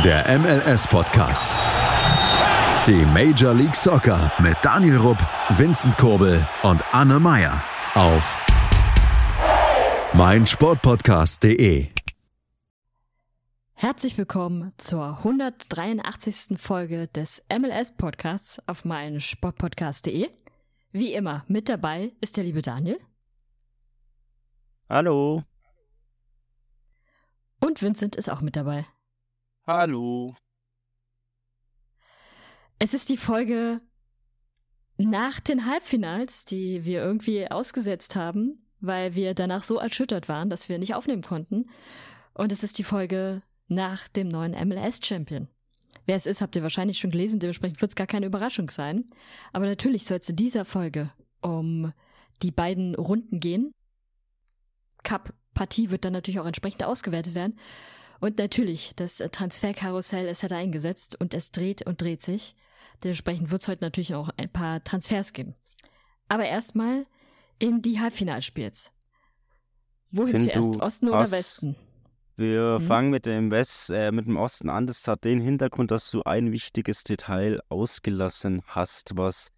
Der MLS-Podcast. Die Major League Soccer mit Daniel Rupp, Vincent Kurbel und Anne Meyer auf meinsportpodcast.de. Herzlich willkommen zur 183. Folge des MLS-Podcasts auf meinsportpodcast.de. Wie immer, mit dabei ist der liebe Daniel. Hallo. Und Vincent ist auch mit dabei. Hallo. Es ist die Folge nach den Halbfinals, die wir irgendwie ausgesetzt haben, weil wir danach so erschüttert waren, dass wir nicht aufnehmen konnten. Und es ist die Folge nach dem neuen MLS-Champion. Wer es ist, habt ihr wahrscheinlich schon gelesen, dementsprechend wird es gar keine Überraschung sein. Aber natürlich soll es in dieser Folge um die beiden Runden gehen. Cup-Partie wird dann natürlich auch entsprechend ausgewertet werden. Und natürlich, das Transferkarussell ist halt eingesetzt und es dreht und dreht sich. Dementsprechend wird es heute natürlich auch ein paar Transfers geben. Aber erstmal in die Halbfinalspiels. Wohin zuerst, Osten oder Westen? Wir fangen mit dem Osten an. Das hat den Hintergrund, dass du ein wichtiges Detail ausgelassen hast,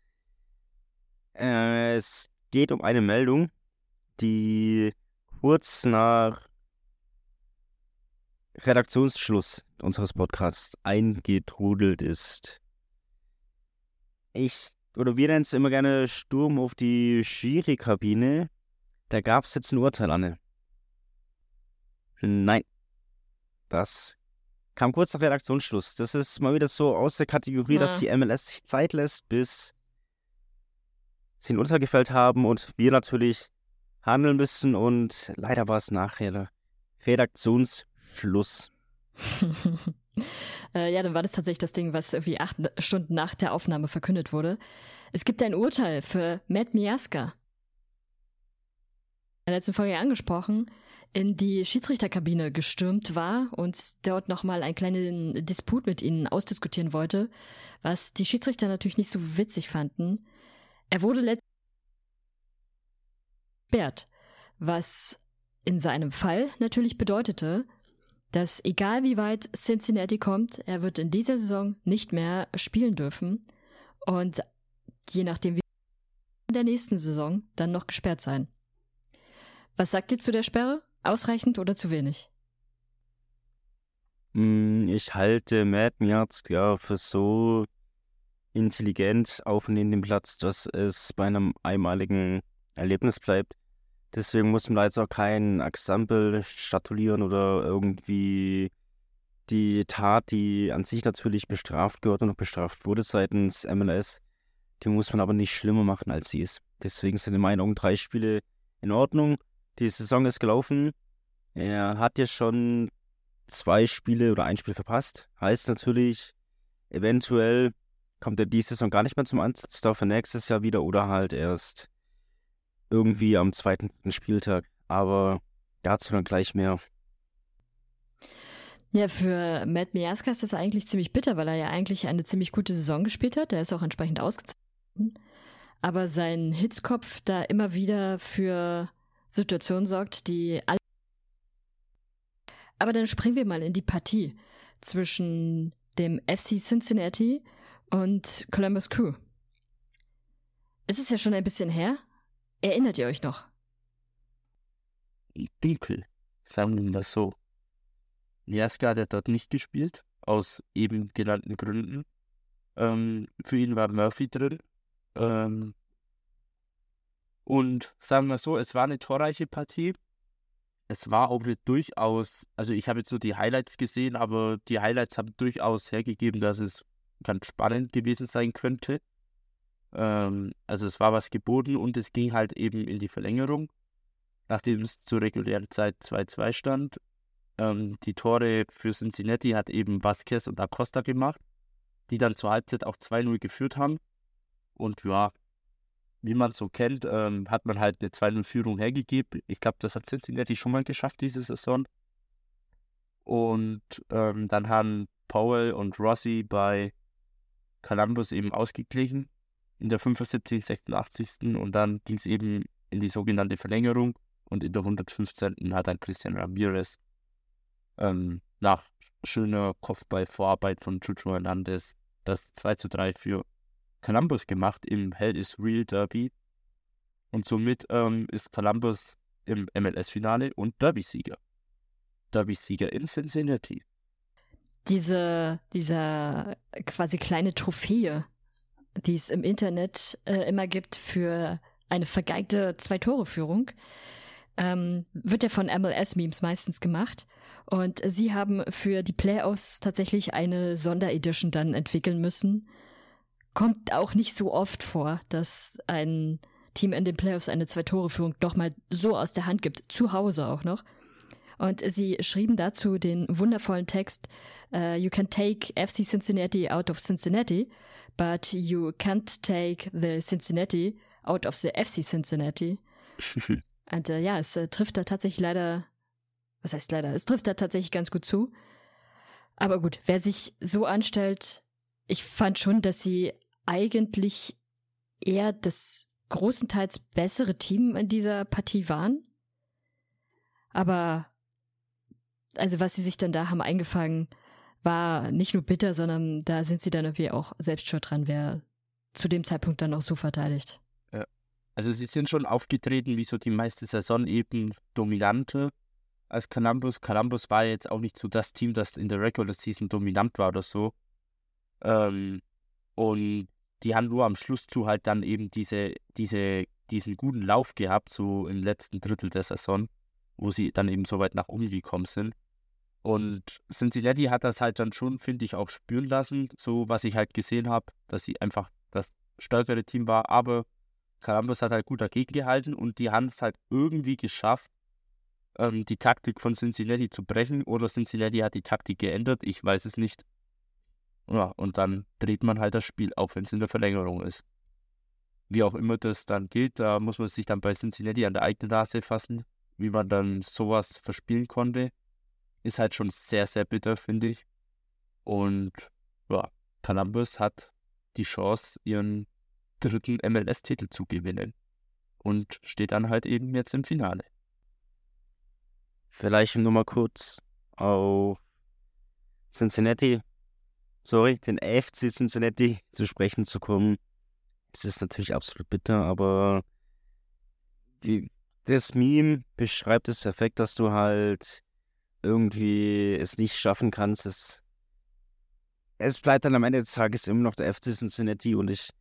es geht um eine Meldung, die kurz nach Redaktionsschluss unseres Podcasts eingetrudelt ist. Wir nennen es immer gerne Sturm auf die Schiri-Kabine. Da gab es jetzt ein Urteil, Anne. Nein. Das kam kurz nach Redaktionsschluss. Das ist mal wieder so aus der Kategorie, dass die MLS sich Zeit lässt, bis sie ein Urteil gefällt haben und wir natürlich handeln müssen. Und leider war es nachher Redaktionsschluss. Ja, dann war das tatsächlich das Ding, was irgendwie 8 Stunden nach der Aufnahme verkündet wurde. Es gibt ein Urteil für Matt Miazga. In der letzten Folge angesprochen, in die Schiedsrichterkabine gestürmt war und dort nochmal einen kleinen Disput mit ihnen ausdiskutieren wollte, was die Schiedsrichter natürlich nicht so witzig fanden. Er wurde letztendlich gesperrt, was in seinem Fall natürlich bedeutete, dass egal wie weit Cincinnati kommt, er wird in dieser Saison nicht mehr spielen dürfen und je nachdem wie in der nächsten Saison dann noch gesperrt sein. Was sagt ihr zu der Sperre? Ausreichend oder zu wenig? Ich halte Matt Miazga für so intelligent auf und neben dem Platz, dass es bei einem einmaligen Erlebnis bleibt. Deswegen muss man da jetzt auch kein Exempel statuieren oder irgendwie die Tat, die an sich natürlich bestraft gehört und noch bestraft wurde seitens MLS, die muss man aber nicht schlimmer machen, als sie ist. Deswegen sind in meinen Augen 3 Spiele in Ordnung. Die Saison ist gelaufen. Er hat ja schon 2 Spiele oder 1 Spiel verpasst. Heißt natürlich, eventuell kommt er diese Saison gar nicht mehr zum Einsatz, dafür nächstes Jahr wieder oder halt erst irgendwie am 2. Spieltag. Aber dazu dann gleich mehr. Ja, für Matt Miazga ist das eigentlich ziemlich bitter, weil er ja eigentlich eine ziemlich gute Saison gespielt hat. Er ist auch entsprechend ausgezeichnet. Aber sein Hitzkopf da immer wieder für Situationen sorgt, die alle... Aber dann springen wir mal in die Partie zwischen dem FC Cincinnati und Columbus Crew. Es ist ja schon ein bisschen her. Erinnert ihr euch noch? Dunkel, sagen wir mal so. Miazga hat dort nicht gespielt, aus eben genannten Gründen. Für ihn war Murphy drin. Und sagen wir so, es war eine torreiche Partie. Es war auch durchaus, also ich habe jetzt nur die Highlights gesehen, aber die Highlights haben durchaus hergegeben, dass es ganz spannend gewesen sein könnte. Also es war was geboten und es ging halt eben in die Verlängerung, nachdem es zur regulären Zeit 2-2 stand. Die Tore für Cincinnati hat eben Vázquez und Acosta gemacht, die dann zur Halbzeit auch 2-0 geführt haben. Und ja, wie man es so kennt, hat man halt eine 2-0-Führung hergegeben. Ich glaube, das hat Cincinnati schon mal geschafft diese Saison. Und dann haben Powell und Rossi bei Columbus eben ausgeglichen in der 75., 86. Und dann ging es eben in die sogenannte Verlängerung und in der 115. hat dann Christian Ramirez nach schöner Kopfball-Vorarbeit von Chucho Hernandez das 2:3 für Columbus gemacht im Hell is Real Derby. Und somit ist Columbus im MLS-Finale und Derby-Sieger. Derby-Sieger in Cincinnati. Dieser quasi kleine Trophäe, die es im Internet immer gibt für eine vergeigte 2-Tore-Führung, wird ja von MLS-Memes meistens gemacht. Und sie haben für die Playoffs tatsächlich eine Sonderedition dann entwickeln müssen. Kommt auch nicht so oft vor, dass ein Team in den Playoffs eine 2-Tore-Führung doch mal so aus der Hand gibt, zu Hause auch noch. Und sie schrieben dazu den wundervollen Text, You can take FC Cincinnati out of Cincinnati, but you can't take the Cincinnati out of the FC Cincinnati. Und ja, es trifft da tatsächlich leider, was heißt leider, es trifft da tatsächlich ganz gut zu. Aber gut, wer sich so anstellt, ich fand schon, dass sie eigentlich eher das großenteils bessere Team in dieser Partie waren. Aber also was sie sich dann da haben eingefangen, war nicht nur bitter, sondern da sind sie dann irgendwie auch selbst schuld dran, wer zu dem Zeitpunkt dann auch so verteidigt. Ja. Also sie sind schon aufgetreten wie so die meiste Saison eben dominante als Columbus. Columbus war jetzt auch nicht so das Team, das in der Regular Season dominant war oder so. Und die haben nur am Schluss zu halt dann eben diesen guten Lauf gehabt, so im letzten Drittel der Saison, wo sie dann eben so weit nach oben gekommen sind. Und Cincinnati hat das halt dann schon, finde ich, auch spüren lassen, so was ich halt gesehen habe, dass sie einfach das stärkere Team war, aber Columbus hat halt gut dagegen gehalten und die haben es halt irgendwie geschafft, die Taktik von Cincinnati zu brechen, oder Cincinnati hat die Taktik geändert, ich weiß es nicht. Ja, und dann dreht man halt das Spiel, auch wenn es in der Verlängerung ist. Wie auch immer das dann gilt, da muss man sich dann bei Cincinnati an der eigenen Nase fassen, wie man dann sowas verspielen konnte. Ist halt schon sehr, sehr bitter, finde ich. Und ja, Columbus hat die Chance, ihren 3. MLS-Titel zu gewinnen. Und steht dann halt eben jetzt im Finale. Vielleicht nur mal kurz auf den AFC Cincinnati zu sprechen zu kommen. Es ist natürlich absolut bitter, aber das Meme beschreibt es perfekt, dass du halt irgendwie es nicht schaffen kannst. Es bleibt dann am Ende des Tages immer noch der FC Cincinnati, und ich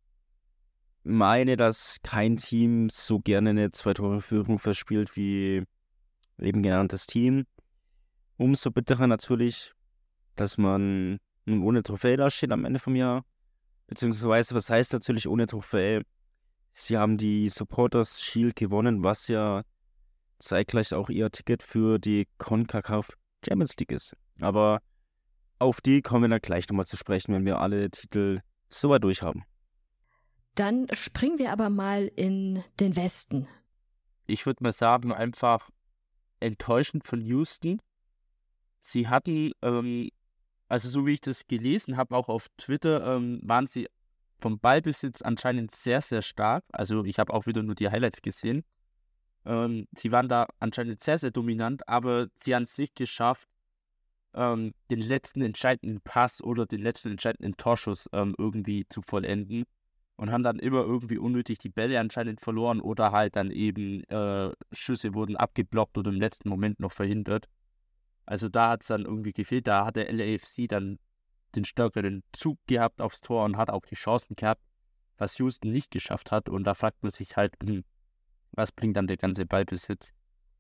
meine, dass kein Team so gerne eine 2-Tore-Führung verspielt wie eben genanntes Team. Umso bitterer natürlich, dass man nun ohne Trophäe dasteht am Ende vom Jahr. Beziehungsweise, was heißt natürlich ohne Trophäe? Sie haben die Supporters Shield gewonnen, was ja zeitgleich auch ihr Ticket für die CONCACAF Champions League ist. Aber auf die kommen wir dann gleich nochmal zu sprechen, wenn wir alle Titel soweit durch haben. Dann springen wir aber mal in den Westen. Ich würde mal sagen, einfach enttäuschend von Houston. Sie hatten, also so wie ich das gelesen habe, auch auf Twitter, waren sie vom Ballbesitz anscheinend sehr, sehr stark. Also ich habe auch wieder nur die Highlights gesehen. Sie waren da anscheinend sehr, sehr dominant, aber sie haben es nicht geschafft, den letzten entscheidenden Pass oder den letzten entscheidenden Torschuss irgendwie zu vollenden, und haben dann immer irgendwie unnötig die Bälle anscheinend verloren, oder halt dann eben Schüsse wurden abgeblockt oder im letzten Moment noch verhindert. Also da hat es dann irgendwie gefehlt. Da hat der LAFC dann den stärkeren Zug gehabt aufs Tor und hat auch die Chancen gehabt, was Houston nicht geschafft hat. Und da fragt man sich halt, was bringt dann der ganze Ballbesitz?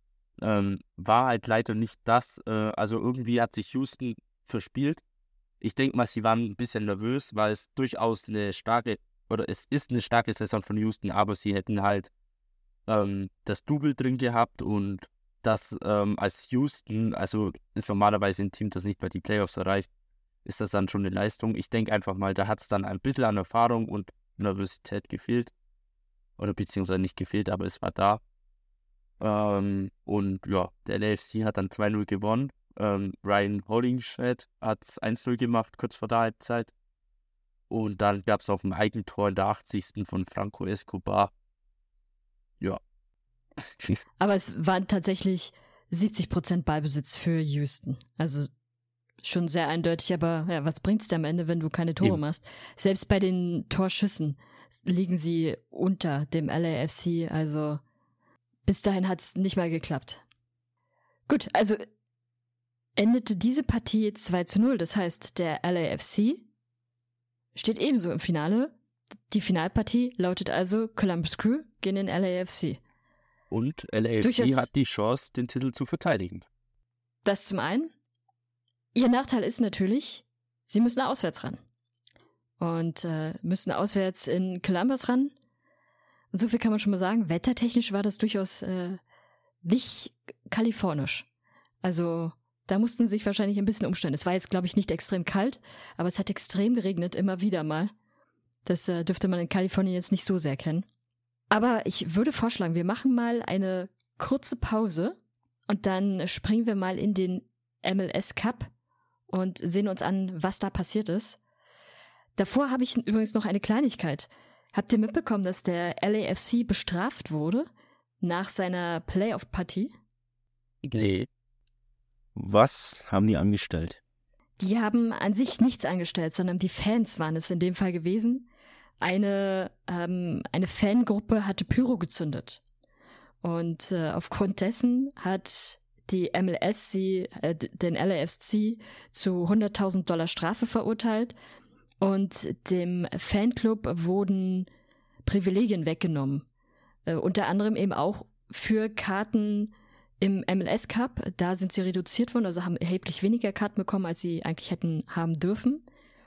War halt leider nicht das. Also irgendwie hat sich Houston verspielt. Ich denke mal, sie waren ein bisschen nervös, weil es durchaus es ist eine starke Saison von Houston, aber sie hätten halt das Double drin gehabt, und das als Houston, also ist normalerweise ein Team, das nicht bei die Playoffs erreicht, ist das dann schon eine Leistung. Ich denke einfach mal, da hat es dann ein bisschen an Erfahrung und Nervosität gefehlt. Oder beziehungsweise nicht gefehlt, aber es war da. Und ja, der LAFC hat dann 2-0 gewonnen. Ryan Hollingshead hat 1-0 gemacht, kurz vor der Halbzeit. Und dann gab es auch ein Eigentor in der 80. von Franco Escobar. Ja. Aber es waren tatsächlich 70% Ballbesitz für Houston. Also schon sehr eindeutig, aber ja, was bringt's dir am Ende, wenn du keine Tore machst? Selbst bei den Torschüssen liegen sie unter dem LAFC, also bis dahin hat's nicht mal geklappt. Gut, also endete diese Partie 2-0, das heißt, der LAFC steht ebenso im Finale. Die Finalpartie lautet also Columbus Crew gegen den LAFC. Und LAFC hat die Chance, den Titel zu verteidigen. Das zum einen. Ihr Nachteil ist natürlich, sie müssen auswärts ran. Und müssen auswärts in Columbus ran. Und so viel kann man schon mal sagen, wettertechnisch war das durchaus nicht kalifornisch. Also da mussten sie sich wahrscheinlich ein bisschen umstellen. Es war jetzt, glaube ich, nicht extrem kalt, aber es hat extrem geregnet, immer wieder mal. Das dürfte man in Kalifornien jetzt nicht so sehr kennen. Aber ich würde vorschlagen, wir machen mal eine kurze Pause und dann springen wir mal in den MLS Cup und sehen uns an, was da passiert ist. Davor habe ich übrigens noch eine Kleinigkeit. Habt ihr mitbekommen, dass der LAFC bestraft wurde nach seiner Playoff-Partie? Nee. Was haben die angestellt? Die haben an sich nichts angestellt, sondern die Fans waren es in dem Fall gewesen. Eine Fangruppe hatte Pyro gezündet. Und aufgrund dessen hat die MLS den LAFC zu $100.000 Strafe verurteilt und dem Fanclub wurden Privilegien weggenommen. Unter anderem eben auch für Karten im MLS Cup. Da sind sie reduziert worden, also haben erheblich weniger Karten bekommen, als sie eigentlich hätten haben dürfen.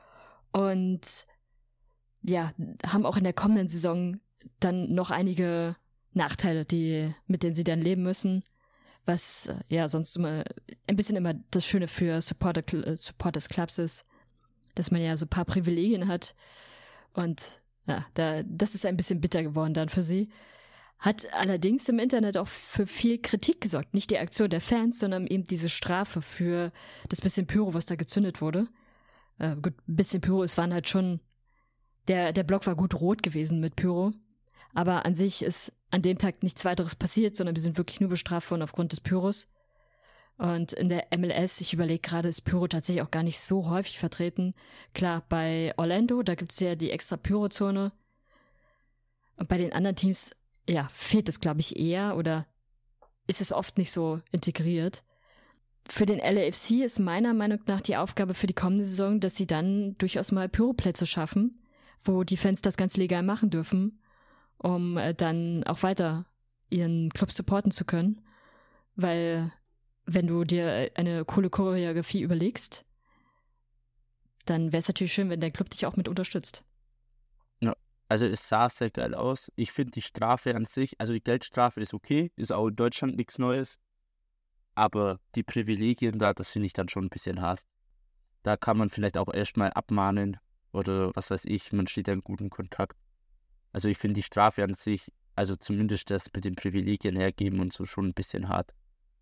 Und ja, haben auch in der kommenden Saison dann noch einige Nachteile, mit denen sie dann leben müssen. Was ja sonst immer ein bisschen immer das Schöne für Supporters Clubs ist, dass man ja so ein paar Privilegien hat. Und ja, das ist ein bisschen bitter geworden dann für sie. Hat allerdings im Internet auch für viel Kritik gesorgt. Nicht die Aktion der Fans, sondern eben diese Strafe für das bisschen Pyro, was da gezündet wurde. Gut, ein bisschen Pyro, es waren halt schon, der Block war gut rot gewesen mit Pyro. Aber an sich ist an dem Tag nichts weiteres passiert, sondern wir sind wirklich nur bestraft worden aufgrund des Pyros. Und in der MLS, ich überlege gerade, ist Pyro tatsächlich auch gar nicht so häufig vertreten. Klar, bei Orlando, da gibt es ja die extra Pyrozone. Und bei den anderen Teams, ja, fehlt es, glaube ich, eher oder ist es oft nicht so integriert. Für den LAFC ist meiner Meinung nach die Aufgabe für die kommende Saison, dass sie dann durchaus mal Pyroplätze schaffen, wo die Fans das ganz legal machen dürfen, um dann auch weiter ihren Club supporten zu können. Weil wenn du dir eine coole Choreografie überlegst, dann wäre es natürlich schön, wenn dein Club dich auch mit unterstützt. Ja, also es sah sehr geil aus. Ich finde die Strafe an sich, also die Geldstrafe ist okay, ist auch in Deutschland nichts Neues. Aber die Privilegien da, das finde ich dann schon ein bisschen hart. Da kann man vielleicht auch erstmal abmahnen oder was weiß ich, man steht ja in guten Kontakt. Also ich finde die Strafe an sich, also zumindest das mit den Privilegien hergeben und so schon ein bisschen hart.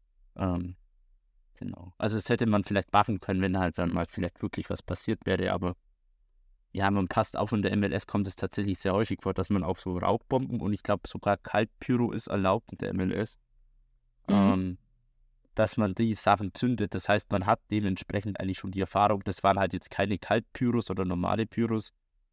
Genau. Also das hätte man vielleicht machen können, wenn halt dann mal vielleicht wirklich was passiert wäre, aber ja, man passt auf, in der MLS kommt es tatsächlich sehr häufig vor, dass man auch so Rauchbomben und ich glaube sogar Kaltpyro ist erlaubt in der MLS, dass man die Sachen zündet. Das heißt, man hat dementsprechend eigentlich schon die Erfahrung, das waren halt jetzt keine Kaltpyros oder normale Pyros.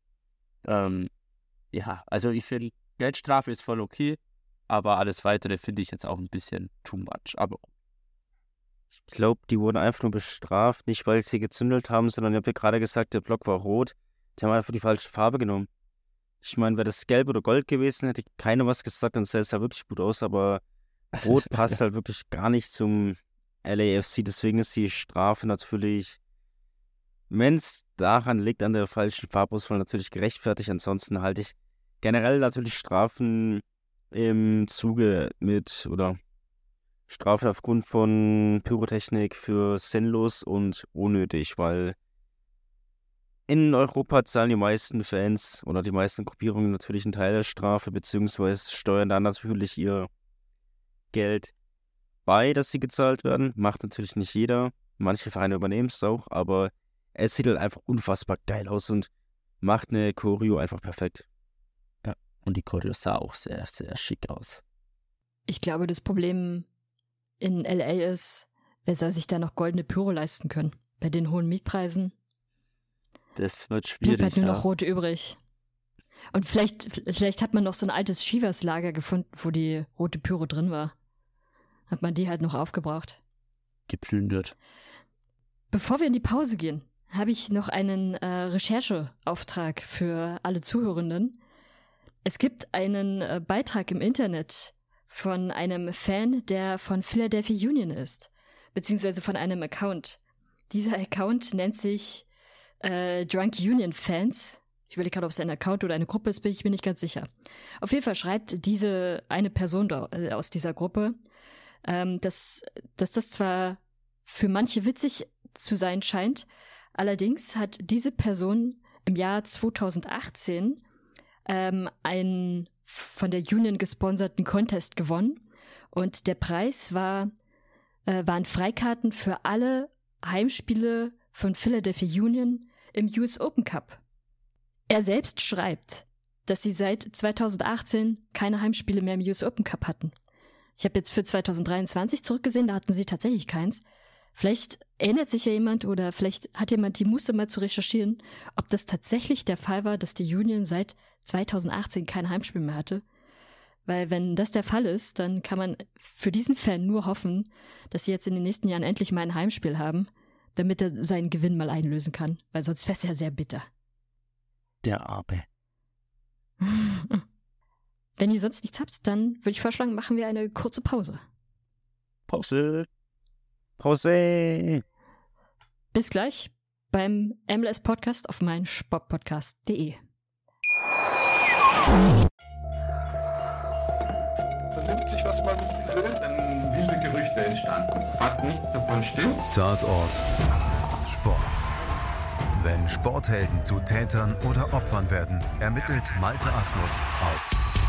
Ja, also ich finde, Geldstrafe ist voll okay, aber alles Weitere finde ich jetzt auch ein bisschen too much. Aber Ich glaube, die wurden einfach nur bestraft, nicht weil sie gezündelt haben, sondern ihr habt ja gerade gesagt, der Block war rot. Die haben einfach die falsche Farbe genommen. Ich meine, wäre das gelb oder gold gewesen, hätte keiner was gesagt, dann sähe es ja wirklich gut aus, aber rot passt halt wirklich gar nicht zum LAFC, deswegen ist die Strafe natürlich, wenn es daran liegt, an der falschen Farbauswahl natürlich gerechtfertigt. Ansonsten halte ich generell natürlich Strafen im Zuge mit oder Strafe aufgrund von Pyrotechnik für sinnlos und unnötig, weil in Europa zahlen die meisten Fans oder die meisten Gruppierungen natürlich einen Teil der Strafe, beziehungsweise steuern dann natürlich ihr Geld bei, dass sie gezahlt werden. Macht natürlich nicht jeder. Manche Vereine übernehmen es auch, aber es sieht halt einfach unfassbar geil aus und macht eine Choreo einfach perfekt. und die Choreo sah auch sehr, sehr schick aus. Ich glaube, das Problem in LA ist, wer soll sich da noch goldene Pyro leisten können? Bei den hohen Mietpreisen Das wird bleibt schwierig. halt nur Ja. noch Rot übrig. Und vielleicht hat man noch so ein altes Chivas-Lager gefunden, wo die rote Pyro drin war. Hat man die halt noch aufgebraucht. Geplündert. Bevor wir in die Pause gehen, habe ich noch einen Rechercheauftrag für alle Zuhörenden. Es gibt einen Beitrag im Internet von einem Fan, der von Philadelphia Union ist, beziehungsweise von einem Account. Dieser Account nennt sich Drunk Union Fans. Ich überlege gerade, ob es ein Account oder eine Gruppe ist, bin ich mir nicht ganz sicher. Auf jeden Fall schreibt diese eine Person aus dieser Gruppe, dass das zwar für manche witzig zu sein scheint, allerdings hat diese Person im Jahr 2018 einen von der Union gesponserten Contest gewonnen und der Preis waren Freikarten für alle Heimspiele von Philadelphia Union im US Open Cup. Er selbst schreibt, dass sie seit 2018 keine Heimspiele mehr im US Open Cup hatten. Ich habe jetzt für 2023 zurückgesehen, da hatten sie tatsächlich keins. Vielleicht erinnert sich ja jemand oder vielleicht hat jemand die Muße mal zu recherchieren, ob das tatsächlich der Fall war, dass die Union seit 2018 kein Heimspiel mehr hatte. Weil wenn das der Fall ist, dann kann man für diesen Fan nur hoffen, dass sie jetzt in den nächsten Jahren endlich mal ein Heimspiel haben, damit er seinen Gewinn mal einlösen kann. Weil sonst wäre es ja sehr bitter. Der Arme. Wenn ihr sonst nichts habt, dann würde ich vorschlagen, machen wir eine kurze Pause. Pause. José! Bis gleich beim MLS-Podcast auf meinsportpodcast.de. Vernimmt sich, was man will, dann wilde Gerüchte entstanden. Fast nichts davon stimmt. Tatort Sport. Wenn Sporthelden zu Tätern oder Opfern werden, ermittelt Malte Asmus auf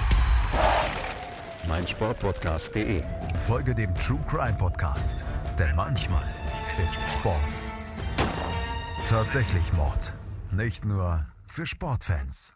meinsportpodcast.de. Folge dem True Crime Podcast, denn manchmal ist Sport tatsächlich Mord. Nicht nur für Sportfans.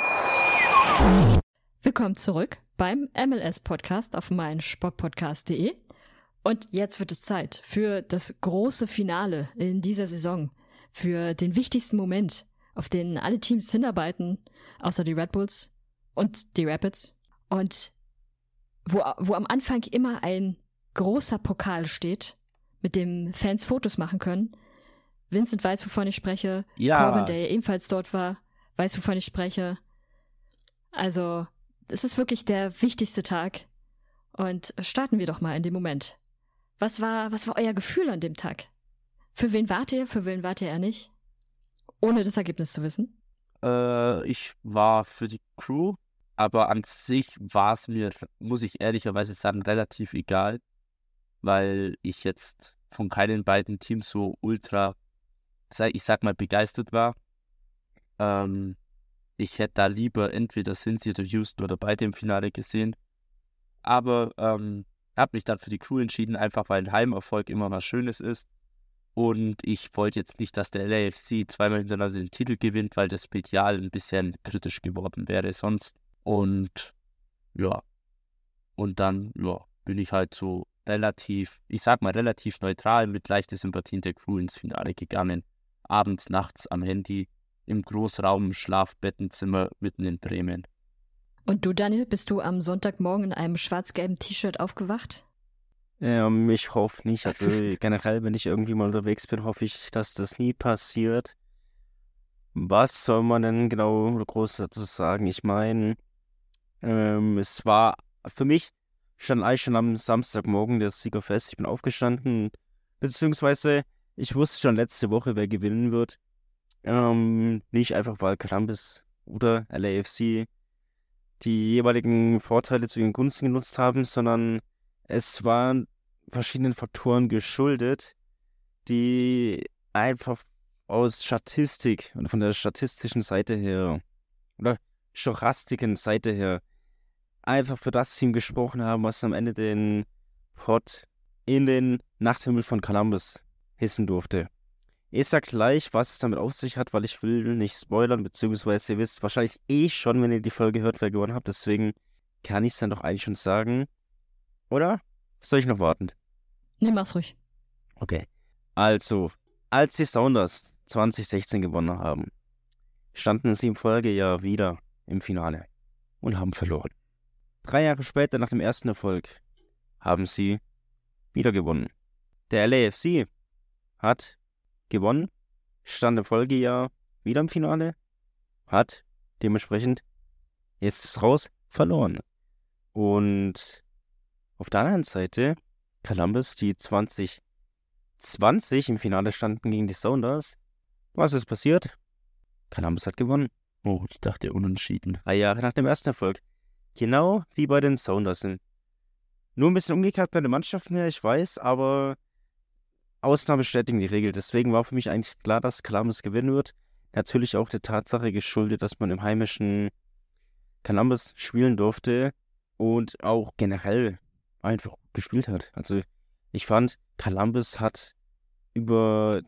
Willkommen zurück beim MLS-Podcast auf meinsportpodcast.de. Und jetzt wird es Zeit für das große Finale in dieser Saison. Für den wichtigsten Moment, auf den alle Teams hinarbeiten, außer die Red Bulls und die Rapids. Und wo am Anfang immer ein großer Pokal steht, mit dem Fans Fotos machen können. Vincent weiß, wovon ich spreche. Ja. Corbin, der ja ebenfalls dort war, weiß, wovon ich spreche. Also, es ist wirklich der wichtigste Tag. Und starten wir doch mal in dem Moment. Was war euer Gefühl an dem Tag? Für wen wart ihr eher nicht? Ohne das Ergebnis zu wissen. Ich war für die Crew, aber an sich war es mir, muss ich ehrlicherweise sagen, relativ egal, weil ich jetzt von keinen beiden Teams so ultra, ich sag mal, begeistert war. Ich hätte da lieber entweder Cincy oder Houston oder beide im Finale gesehen. Aber habe mich dann für die Crew entschieden, einfach weil ein Heimerfolg immer was Schönes ist. Und ich wollte jetzt nicht, dass der LAFC zweimal hintereinander den Titel gewinnt, weil das medial ein bisschen kritisch geworden wäre sonst. Und ja, und dann bin ich halt so relativ neutral mit leichter Sympathie der Crew ins Finale gegangen. Abends, nachts am Handy, im Großraum, Schlafbettenzimmer mitten in Bremen. Und du, Daniel, bist du am Sonntagmorgen in einem schwarz-gelben T-Shirt aufgewacht? Ich hoffe nicht. Also generell, wenn ich irgendwie mal unterwegs bin, hoffe ich, dass das nie passiert. Was soll man denn genau groß dazu sagen? Ich meine, es war für mich stand eigentlich schon am Samstagmorgen der Sieger fest. Ich bin aufgestanden, beziehungsweise ich wusste schon letzte Woche, wer gewinnen wird. Nicht einfach, weil Columbus oder LAFC die jeweiligen Vorteile zu ihren Gunsten genutzt haben, sondern es waren verschiedenen Faktoren geschuldet, die einfach aus Statistik und von der statistischen Seite her oder stochastiken Seite her einfach für das Team gesprochen haben, was am Ende den Pot in den Nachthimmel von Columbus hissen durfte. Ich sag gleich, was es damit auf sich hat, weil ich will nicht spoilern, beziehungsweise ihr wisst wahrscheinlich schon, wenn ihr die Folge hört, wer gewonnen habt, deswegen kann ich es dann doch eigentlich schon sagen. Oder? Soll ich noch warten? Nee, mach's ruhig. Okay. Also, als die Sounders 2016 gewonnen haben, standen sie im Folgejahr wieder im Finale und haben verloren. 3 Jahre später, nach dem ersten Erfolg, haben sie wieder gewonnen. Der LAFC hat gewonnen, stand im Folgejahr wieder im Finale, hat dementsprechend, jetzt ist es raus, verloren. Und auf der anderen Seite Columbus, die 2020 im Finale standen gegen die Sounders. Was ist passiert? Columbus hat gewonnen. Oh, ich dachte unentschieden. 3 Jahre nach dem ersten Erfolg. Genau wie bei den Sounders. Nur ein bisschen umgekehrt bei den Mannschaften her, ich weiß, aber Ausnahmen bestätigen die Regel. Deswegen war für mich eigentlich klar, dass Columbus gewinnen wird. Natürlich auch der Tatsache geschuldet, dass man im heimischen Columbus spielen durfte und auch generell einfach gespielt hat. Also ich fand, Columbus hat über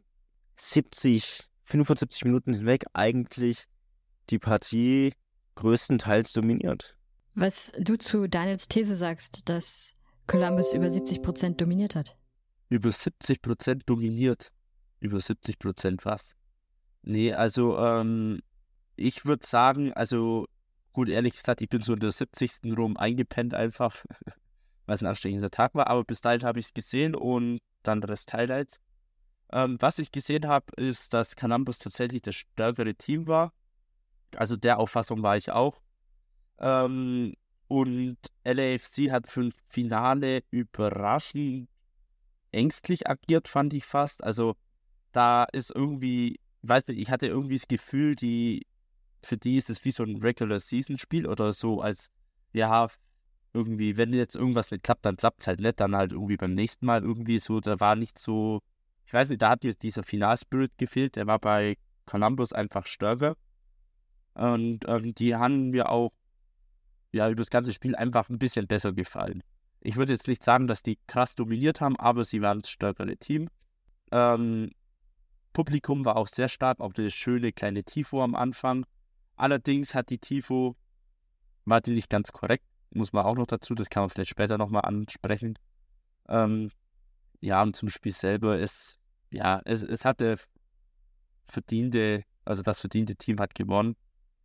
75 Minuten hinweg eigentlich die Partie größtenteils dominiert. Was du zu Daniels These sagst, dass Columbus über 70% dominiert hat. Über 70% dominiert. Über 70% was? Nee, also ich würde sagen, also gut, ehrlich gesagt, ich bin so in der 70. rum eingepennt einfach, weil es ein anstrengender Tag war, aber bis dahin habe ich es gesehen und dann der Rest Highlights. Was ich gesehen habe, ist, dass Columbus tatsächlich das stärkere Team war. Also der Auffassung war ich auch. Und LAFC hat für ein Finale überraschend ängstlich agiert, fand ich fast. Also da ist irgendwie, ich weiß nicht, ich hatte irgendwie das Gefühl, für die ist es wie so ein Regular-Season-Spiel oder so, als, ja, irgendwie, wenn jetzt irgendwas nicht klappt, dann klappt es halt nicht, dann halt irgendwie beim nächsten Mal irgendwie so, da war nicht so, ich weiß nicht, da hat mir dieser Final-Spirit gefehlt, der war bei Columbus einfach stärker. Und die haben mir auch, ja, über das ganze Spiel einfach ein bisschen besser gefallen. Ich würde jetzt nicht sagen, dass die krass dominiert haben, aber sie waren das stärkere Team. Publikum war auch sehr stark, auch das schöne kleine Tifo am Anfang. Allerdings hat die Tifo, war die nicht ganz korrekt, muss man auch noch dazu, das kann man vielleicht später nochmal ansprechen. Ja, und zum Spiel selber, es hatte das verdiente Team hat gewonnen.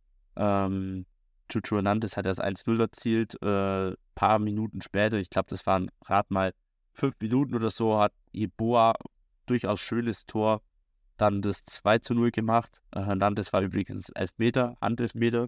Chucho Hernandez hat das 1-0 erzielt, paar Minuten später, ich glaube, das waren gerade mal 5 Minuten oder so, hat Yeboah durchaus schönes Tor dann das 2-0 gemacht. Hernandez war übrigens Elfmeter, Handelfmeter,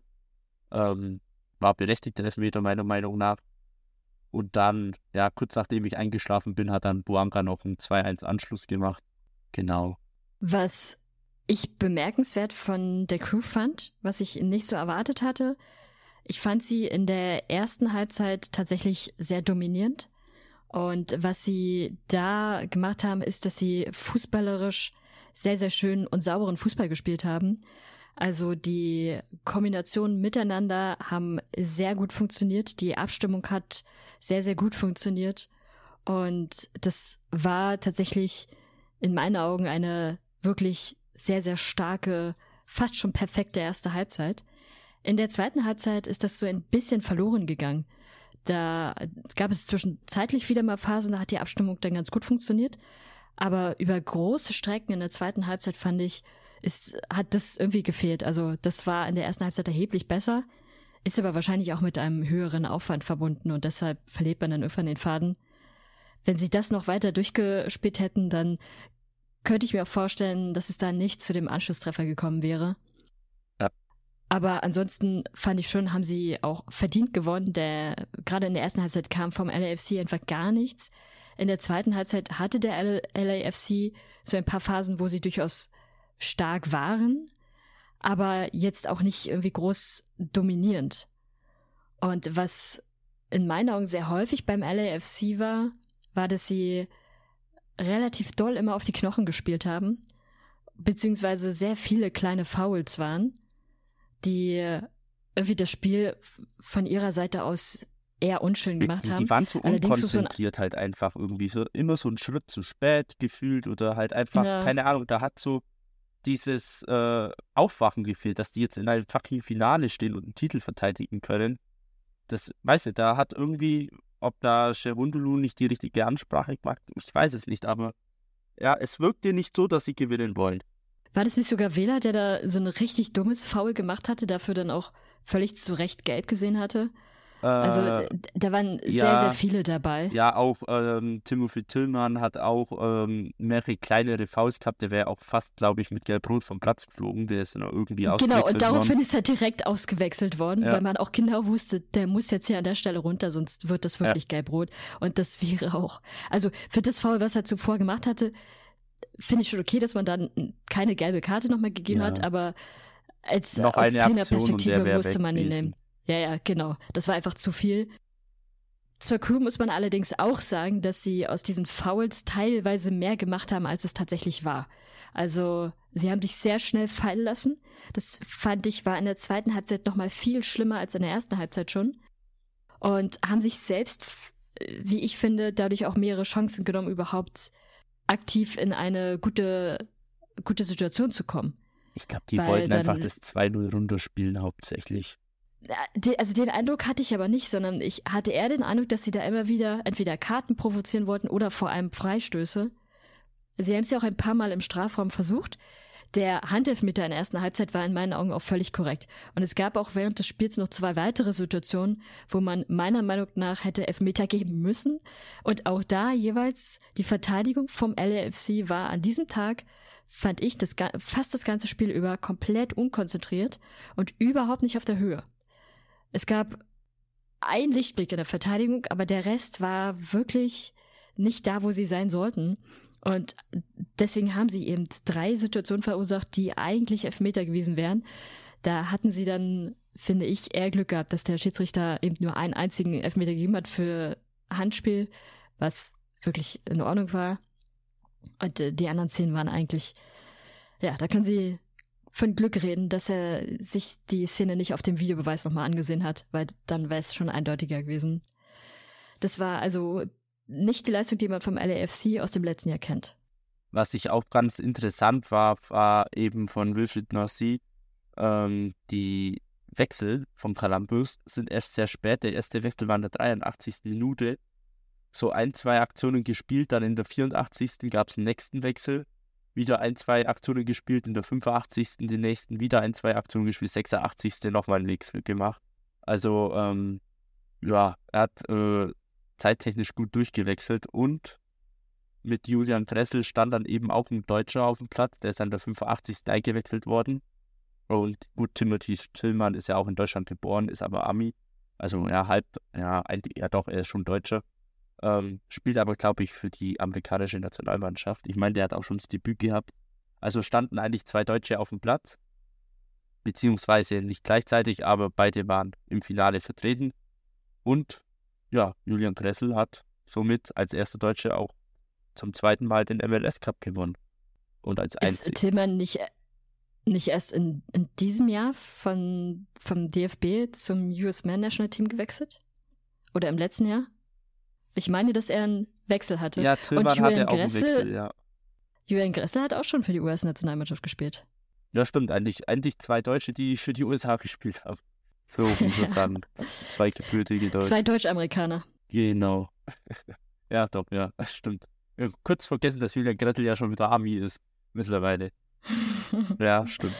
war berechtigter Elfmeter meiner Meinung nach. Und dann, ja, kurz nachdem ich eingeschlafen bin, hat dann Bouanga noch einen 2-1 Anschluss gemacht. Genau. Was ich bemerkenswert von der Crew fand, was ich nicht so erwartet hatte, ich fand sie in der ersten Halbzeit tatsächlich sehr dominierend. Und was sie da gemacht haben, ist, dass sie fußballerisch sehr, sehr schön und sauberen Fußball gespielt haben. Also die Kombinationen miteinander haben sehr gut funktioniert. Die Abstimmung hat sehr, sehr gut funktioniert. Und das war tatsächlich in meinen Augen eine wirklich sehr, sehr starke, fast schon perfekte erste Halbzeit. In der zweiten Halbzeit ist das so ein bisschen verloren gegangen. Da gab es zwischenzeitlich wieder mal Phasen, da hat die Abstimmung dann ganz gut funktioniert. Aber über große Strecken in der zweiten Halbzeit, fand ich, hat das irgendwie gefehlt. Also das war in der ersten Halbzeit erheblich besser, ist aber wahrscheinlich auch mit einem höheren Aufwand verbunden und deshalb verliert man dann irgendwann den Faden. Wenn sie das noch weiter durchgespielt hätten, dann könnte ich mir auch vorstellen, dass es da nicht zu dem Anschlusstreffer gekommen wäre. Ja. Aber ansonsten fand ich schon, haben sie auch verdient gewonnen. Gerade in der ersten Halbzeit kam vom LAFC einfach gar nichts. In der zweiten Halbzeit hatte der LAFC so ein paar Phasen, wo sie durchaus stark waren, aber jetzt auch nicht irgendwie groß dominierend. Und was in meinen Augen sehr häufig beim LAFC war, dass sie relativ doll immer auf die Knochen gespielt haben, beziehungsweise sehr viele kleine Fouls waren, die irgendwie das Spiel von ihrer Seite aus eher unschön gemacht haben. Die waren so Allerdings unkonzentriert halt einfach irgendwie, so immer so einen Schritt zu spät gefühlt oder halt einfach, keine Ahnung, da hat so dieses Aufwachen gefehlt, dass die jetzt in einem fucking Finale stehen und einen Titel verteidigen können. Das, weiß nicht, da hat irgendwie, ob da Cherundolo nicht die richtige Ansprache macht, ich weiß es nicht, aber ja, es wirkte nicht so, dass sie gewinnen wollen. War das nicht sogar Vela, der da so ein richtig dummes Foul gemacht hatte, dafür dann auch völlig zu Recht gelb gesehen hatte? Also da waren sehr, sehr viele dabei. Ja, auch Timothy Tillman hat auch mehrere kleinere Fouls gehabt. Der wäre auch fast, glaube ich, mit Gelb-Rot vom Platz geflogen. Der ist dann irgendwie ausgewechselt Genau, und daraufhin worden. ist er direkt ausgewechselt worden, weil man auch genau wusste, der muss jetzt hier an der Stelle runter, sonst wird das wirklich Gelb-Rot. Und das wäre auch, also für das Foul, was er zuvor gemacht hatte, finde ich schon okay, dass man dann keine gelbe Karte nochmal gegeben hat, aber als noch aus eine Aktion und Trainerperspektive der musste man ihn nehmen. Ja, genau. Das war einfach zu viel. Zur Crew muss man allerdings auch sagen, dass sie aus diesen Fouls teilweise mehr gemacht haben, als es tatsächlich war. Also sie haben sich sehr schnell fallen lassen. Das fand ich war in der zweiten Halbzeit nochmal viel schlimmer als in der ersten Halbzeit schon. Und haben sich selbst, wie ich finde, dadurch auch mehrere Chancen genommen, überhaupt aktiv in eine gute Situation zu kommen. Ich glaube, die wollten einfach das 2-0 runterspielen hauptsächlich. Also den Eindruck hatte ich aber nicht, sondern ich hatte eher den Eindruck, dass sie da immer wieder entweder Karten provozieren wollten oder vor allem Freistöße. Sie haben es ja auch ein paar Mal im Strafraum versucht. Der Handelfmeter in der ersten Halbzeit war in meinen Augen auch völlig korrekt. Und es gab auch während des Spiels noch 2 weitere Situationen, wo man meiner Meinung nach hätte Elfmeter geben müssen. Und auch da jeweils die Verteidigung vom LAFC war an diesem Tag, fand ich, fast das ganze Spiel über komplett unkonzentriert und überhaupt nicht auf der Höhe. Es gab einen Lichtblick in der Verteidigung, aber der Rest war wirklich nicht da, wo sie sein sollten. Und deswegen haben sie eben 3 Situationen verursacht, die eigentlich Elfmeter gewesen wären. Da hatten sie dann, finde ich, eher Glück gehabt, dass der Schiedsrichter eben nur einen einzigen Elfmeter gegeben hat für Handspiel, was wirklich in Ordnung war. Und die anderen 10 waren eigentlich, ja, da können sie von Glück reden, dass er sich die Szene nicht auf dem Videobeweis nochmal angesehen hat, weil dann wäre es schon eindeutiger gewesen. Das war also nicht die Leistung, die man vom LAFC aus dem letzten Jahr kennt. Was ich auch ganz interessant war eben von Wilfried Nancy, die Wechsel von Columbus sind erst sehr spät. Der erste Wechsel war in der 83. Minute. So 1-2 Aktionen gespielt, dann in der 84. gab es den nächsten Wechsel. Wieder 1-2 Aktionen gespielt, in der 85. den nächsten, wieder 1-2 Aktionen gespielt, 86. nochmal einen Wechsel gemacht. Also, er hat zeittechnisch gut durchgewechselt und mit Julian Dressel stand dann eben auch ein Deutscher auf dem Platz, der ist an der 85. eingewechselt worden. Und gut, Timothy Tillman ist ja auch in Deutschland geboren, ist aber Ami. Also, er ist schon Deutscher. Spielt aber, glaube ich, für die amerikanische Nationalmannschaft. Ich meine, der hat auch schon das Debüt gehabt. Also standen eigentlich 2 Deutsche auf dem Platz, beziehungsweise nicht gleichzeitig, aber beide waren im Finale vertreten. Und ja, Julian Dressel hat somit als erster Deutsche auch zum 2. Mal den MLS Cup gewonnen. Und als einziger. Ist Tillman nicht erst in diesem Jahr vom DFB zum US Men National Team gewechselt? Oder im letzten Jahr? Ich meine, dass er einen Wechsel hatte. Ja, Tillman hatte auch einen Wechsel, ja. Julian Gressel hat auch schon für die US-Nationalmannschaft gespielt. Ja, stimmt. Eigentlich 2 Deutsche, die für die USA gespielt haben. So, interessant. 2 gebürtige Deutsche. 2 Deutsch-Amerikaner. Genau. Ja, doch, ja, stimmt. Ja, kurz vergessen, dass Julian Gressel ja schon wieder Ami ist. Mittlerweile. Ja, stimmt.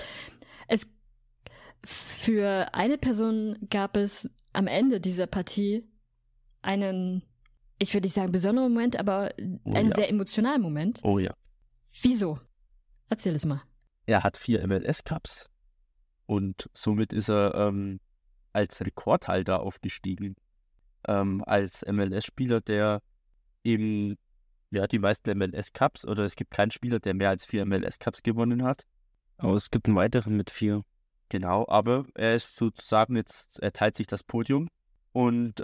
Für eine Person gab es am Ende dieser Partie einen, ich würde nicht sagen besonderen Moment, aber einen sehr emotionalen Moment. Oh ja. Wieso? Erzähl es mal. Er hat 4 MLS-Cups und somit ist er als Rekordhalter aufgestiegen. Als MLS-Spieler, der eben die meisten MLS-Cups, oder es gibt keinen Spieler, der mehr als 4 MLS-Cups gewonnen hat. Aber es gibt einen weiteren mit 4. Genau, aber er ist sozusagen er teilt sich das Podium und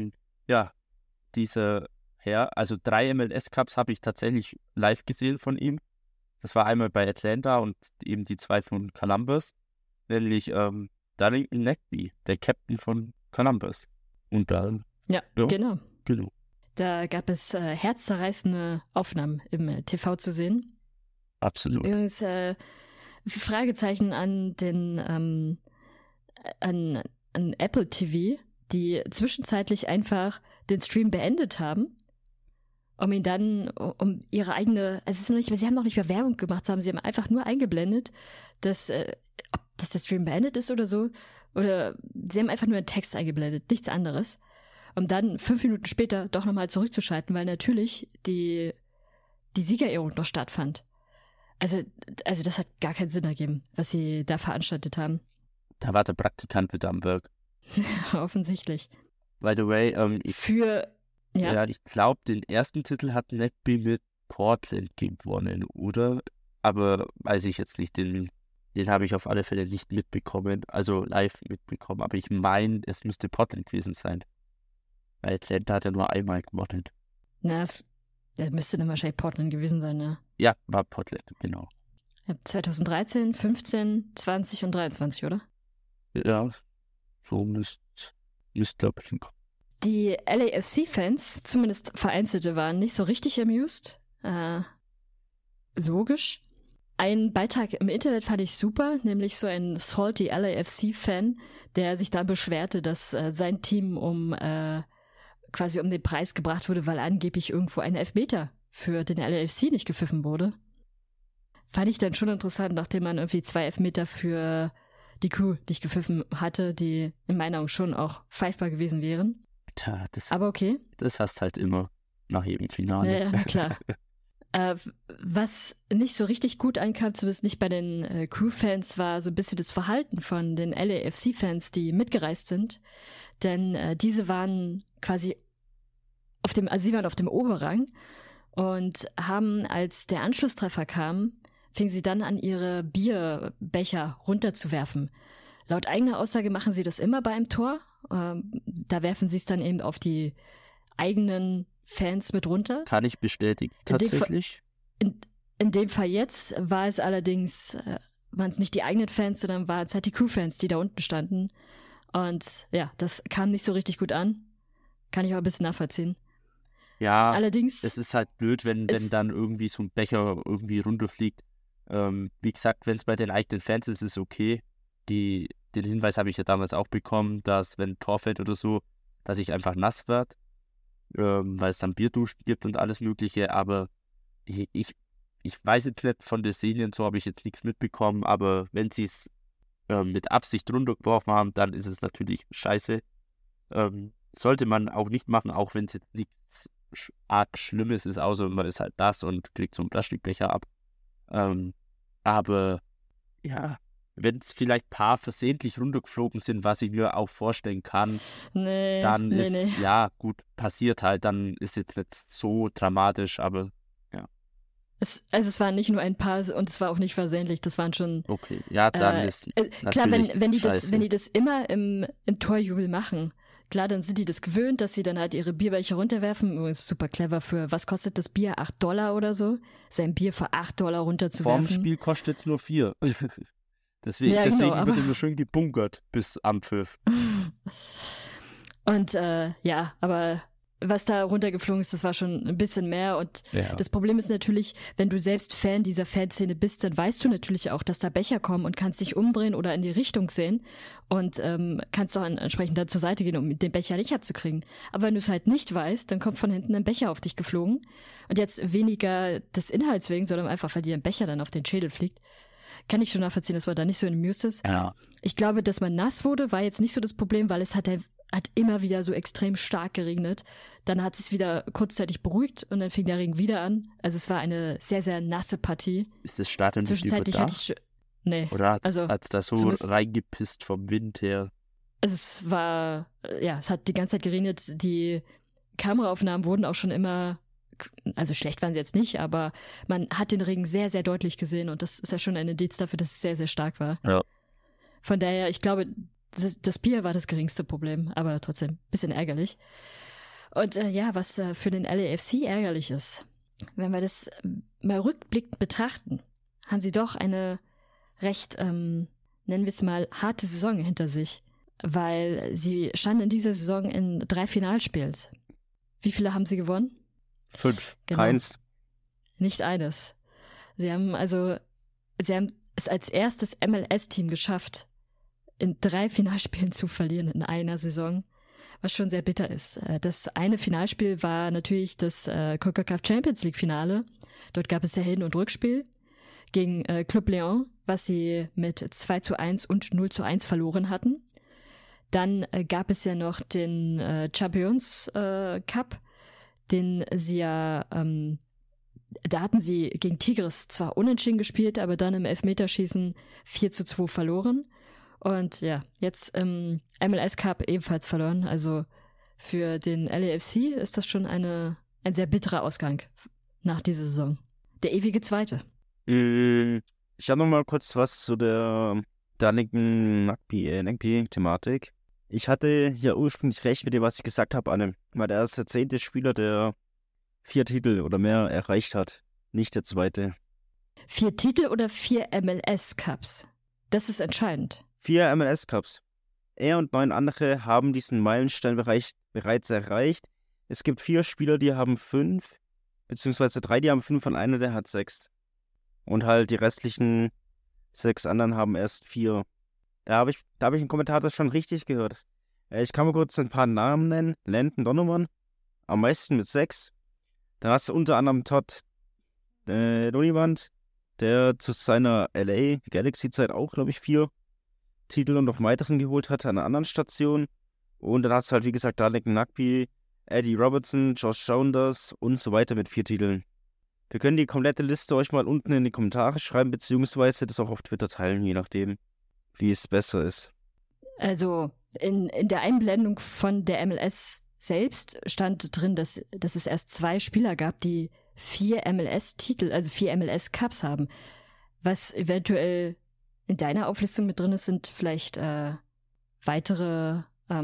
dieser Herr, also 3 MLS-Cups habe ich tatsächlich live gesehen von ihm. Das war einmal bei Atlanta und eben die 2 von Columbus, nämlich Darlington Nagbe, der Captain von Columbus. Und dann... Ja, genau. Genau. Da gab es herzzerreißende Aufnahmen im TV zu sehen. Absolut. Übrigens Fragezeichen an an Apple TV, die zwischenzeitlich einfach den Stream beendet haben, um ihn dann, um ihre eigene, also es ist noch nicht, sie haben noch nicht mehr Werbung gemacht, sie haben einfach nur eingeblendet, dass der Stream beendet ist oder so, oder sie haben einfach nur einen Text eingeblendet, nichts anderes, um dann 5 Minuten später doch nochmal zurückzuschalten, weil natürlich die Siegerehrung noch stattfand. Also das hat gar keinen Sinn ergeben, was sie da veranstaltet haben. Da war der Praktikant wieder am Werk. Offensichtlich. By the way, ich glaube, den ersten Titel hat Netby mit Portland gewonnen, oder? Aber weiß ich jetzt nicht, den habe ich auf alle Fälle nicht mitbekommen, also live mitbekommen. Aber ich meine, es müsste Portland gewesen sein. Weil Atlanta hat ja nur einmal gewonnen. Na, der müsste dann wahrscheinlich Portland gewesen sein, ne? Ja, war Portland, genau. 2013, 15, 20 und 23, oder? Ja, so müsste glaube ich hinkommen. Die LAFC-Fans, zumindest vereinzelte, waren nicht so richtig amused. Logisch. Einen Beitrag im Internet fand ich super, nämlich so ein salty LAFC-Fan, der sich dann beschwerte, dass sein Team quasi um den Preis gebracht wurde, weil angeblich irgendwo ein Elfmeter für den LAFC nicht gepfiffen wurde. Fand ich dann schon interessant, nachdem man irgendwie 2 Elfmeter für die Crew nicht gepfiffen hatte, die in meiner Augen schon auch pfeifbar gewesen wären. Tja, aber okay. Das hast halt immer nach jedem Finale. Ja, klar. Was nicht so richtig gut ankam, zumindest nicht bei den Crew-Fans, war so ein bisschen das Verhalten von den LAFC-Fans, die mitgereist sind. Denn diese waren quasi sie waren auf dem Oberrang und haben, als der Anschlusstreffer kam, fingen sie dann an, ihre Bierbecher runterzuwerfen. Laut eigener Aussage machen sie das immer bei einem Tor. Da werfen sie es dann eben auf die eigenen Fans mit runter. Kann ich bestätigen, tatsächlich. In dem Fall jetzt war es allerdings, waren es nicht die eigenen Fans, sondern waren es halt die Crew-Fans, die da unten standen. Und ja, das kam nicht so richtig gut an. Kann ich auch ein bisschen nachvollziehen. Ja, allerdings, es ist halt blöd, wenn dann irgendwie so ein Becher irgendwie runterfliegt. Wie gesagt, wenn es bei den eigenen Fans ist, ist es okay. Den Hinweis habe ich ja damals auch bekommen, dass wenn ein Tor fällt oder so, dass ich einfach nass werde, weil es dann Bierduschen gibt und alles Mögliche. Aber ich weiß jetzt nicht von der Szene und so, habe ich jetzt nichts mitbekommen. Aber wenn sie es mit Absicht runtergeworfen haben, dann ist es natürlich scheiße. Sollte man auch nicht machen, auch wenn es jetzt nichts arg Schlimmes ist, außer man ist halt nass und kriegt so einen Plastikbecher ab. Aber ja, wenn es vielleicht ein paar versehentlich runtergeflogen sind, was ich mir auch vorstellen kann, dann ist, ja, gut, passiert halt, dann ist jetzt nicht so dramatisch, aber ja. Es waren nicht nur ein paar und es war auch nicht versehentlich, das waren schon... Okay, ja, dann ist klar, wenn die das immer im Torjubel machen, klar, dann sind die das gewöhnt, dass sie dann halt ihre Bierbecher runterwerfen. Übrigens super clever für, was kostet das Bier? $8 oder so? Sein Bier für $8 runterzuwerfen. Vorm Spiel kostet es nur 4. Deswegen wird immer schön gebunkert bis am Pfiff. Und aber was da runtergeflogen ist, das war schon ein bisschen mehr. Und das Problem ist natürlich, wenn du selbst Fan dieser Fanszene bist, dann weißt du natürlich auch, dass da Becher kommen und kannst dich umdrehen oder in die Richtung sehen und kannst auch entsprechend dann zur Seite gehen, um den Becher nicht abzukriegen. Aber wenn du es halt nicht weißt, dann kommt von hinten ein Becher auf dich geflogen. Und jetzt weniger des Inhalts wegen, sondern einfach, weil dir ein Becher dann auf den Schädel fliegt. Kann ich schon nachvollziehen, dass man da nicht so amused ist. Ja. Ich glaube, dass man nass wurde, war jetzt nicht so das Problem, weil es hat immer wieder so extrem stark geregnet. Dann hat es wieder kurzzeitig beruhigt und dann fing der Regen wieder an. Also es war eine sehr, sehr nasse Partie. Ist das Stadion nicht Zwischenzeitlich überdacht? Nee. Oder hat es da so reingepisst vom Wind her? Also es war, es hat die ganze Zeit geregnet. Die Kameraaufnahmen wurden auch schon immer, also schlecht waren sie jetzt nicht, aber man hat den Regen sehr, sehr deutlich gesehen und das ist ja schon ein Indiz dafür, dass es sehr, sehr stark war. Ja. Von daher, ich glaube, das Bier war das geringste Problem, aber trotzdem ein bisschen ärgerlich. Und was für den LAFC ärgerlich ist, wenn wir das mal rückblickend betrachten, haben sie doch eine recht, nennen wir es mal, harte Saison hinter sich, weil sie standen in dieser Saison in 3 Finalspielen. Wie viele haben sie gewonnen? 5. Genau. Keins. Nicht eines. Sie haben es als erstes MLS-Team geschafft, in 3 Finalspielen zu verlieren in einer Saison, was schon sehr bitter ist. Das eine Finalspiel war natürlich das CONCACAF Champions League Finale. Dort gab es ja Hin- und Rückspiel gegen Club León, was sie mit 2:1 und 0:1 verloren hatten. Dann gab es ja noch den Champions Cup, den sie ja, da hatten sie gegen Tigres zwar unentschieden gespielt, aber dann im Elfmeterschießen 4:2 verloren. Und ja, jetzt im MLS Cup ebenfalls verloren. Also für den LAFC ist das schon ein sehr bitterer Ausgang nach dieser Saison. Der ewige Zweite. Ich habe noch mal kurz was zu der Daniken Nagby-Thematik. Ich hatte ja ursprünglich recht mit dem, was ich gesagt habe, Anne. Weil er ist der 10. Spieler, der 4 Titel oder mehr erreicht hat. Nicht der 2. 4 Titel oder 4 MLS Cups? Das ist entscheidend. 4 MLS Cups. Er und 9 andere haben diesen Meilenstein bereits erreicht. Es gibt 4 Spieler, die haben 5, beziehungsweise 3, die haben 5 und einer, der hat 6. Und halt die restlichen 6 anderen haben erst 4. Da habe ich einen Kommentar das schon richtig gehört. Ich kann mal kurz ein paar Namen nennen. Landon Donovan, am meisten mit 6. Dann hast du unter anderem Todd Donivant, der zu seiner LA Galaxy-Zeit auch, glaube ich, 4 Titel und noch weiteren geholt hatte an einer anderen Station. Und dann hast du halt, wie gesagt, Daniken Nagby, Eddie Robertson, Josh Saunders und so weiter mit 4 Titeln. Wir können die komplette Liste euch mal unten in die Kommentare schreiben, beziehungsweise das auch auf Twitter teilen, je nachdem, wie es besser ist. Also in der Einblendung von der MLS selbst stand drin, dass es erst 2 Spieler gab, die 4 MLS-Titel, also 4 MLS-Cups haben. Was eventuell in deiner Auflistung mit drin ist, sind vielleicht weitere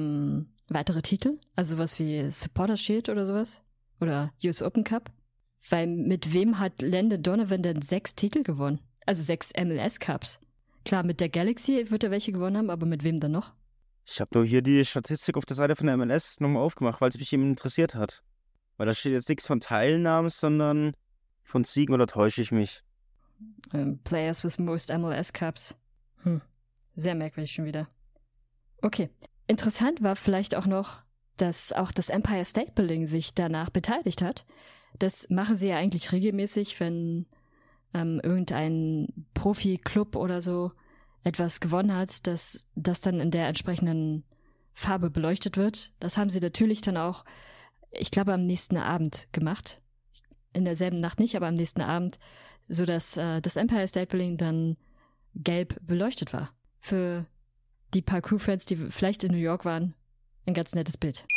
Titel, also sowas wie Supporter Shield oder sowas oder US Open Cup. Weil mit wem hat Landon Donovan denn 6 Titel gewonnen? Also 6 MLS-Cups. Klar, mit der Galaxy wird er welche gewonnen haben, aber mit wem dann noch? Ich habe nur hier die Statistik auf der Seite von der MLS nochmal aufgemacht, weil es mich eben interessiert hat. Weil da steht jetzt nichts von Teilnahmen, sondern von Siegen, oder täusche ich mich? Players with most MLS Cups. Sehr merkwürdig schon wieder. Okay. Interessant war vielleicht auch noch, dass auch das Empire State Building sich danach beteiligt hat. Das machen sie ja eigentlich regelmäßig, wenn irgendein Profi-Club oder so etwas gewonnen hat, dass das dann in der entsprechenden Farbe beleuchtet wird. Das haben sie natürlich dann auch, ich glaube, am nächsten Abend gemacht. In derselben Nacht nicht, aber am nächsten Abend, sodass das Empire State Building dann gelb beleuchtet war. Für die paar Crew-Fans, die vielleicht in New York waren, ein ganz nettes Bild.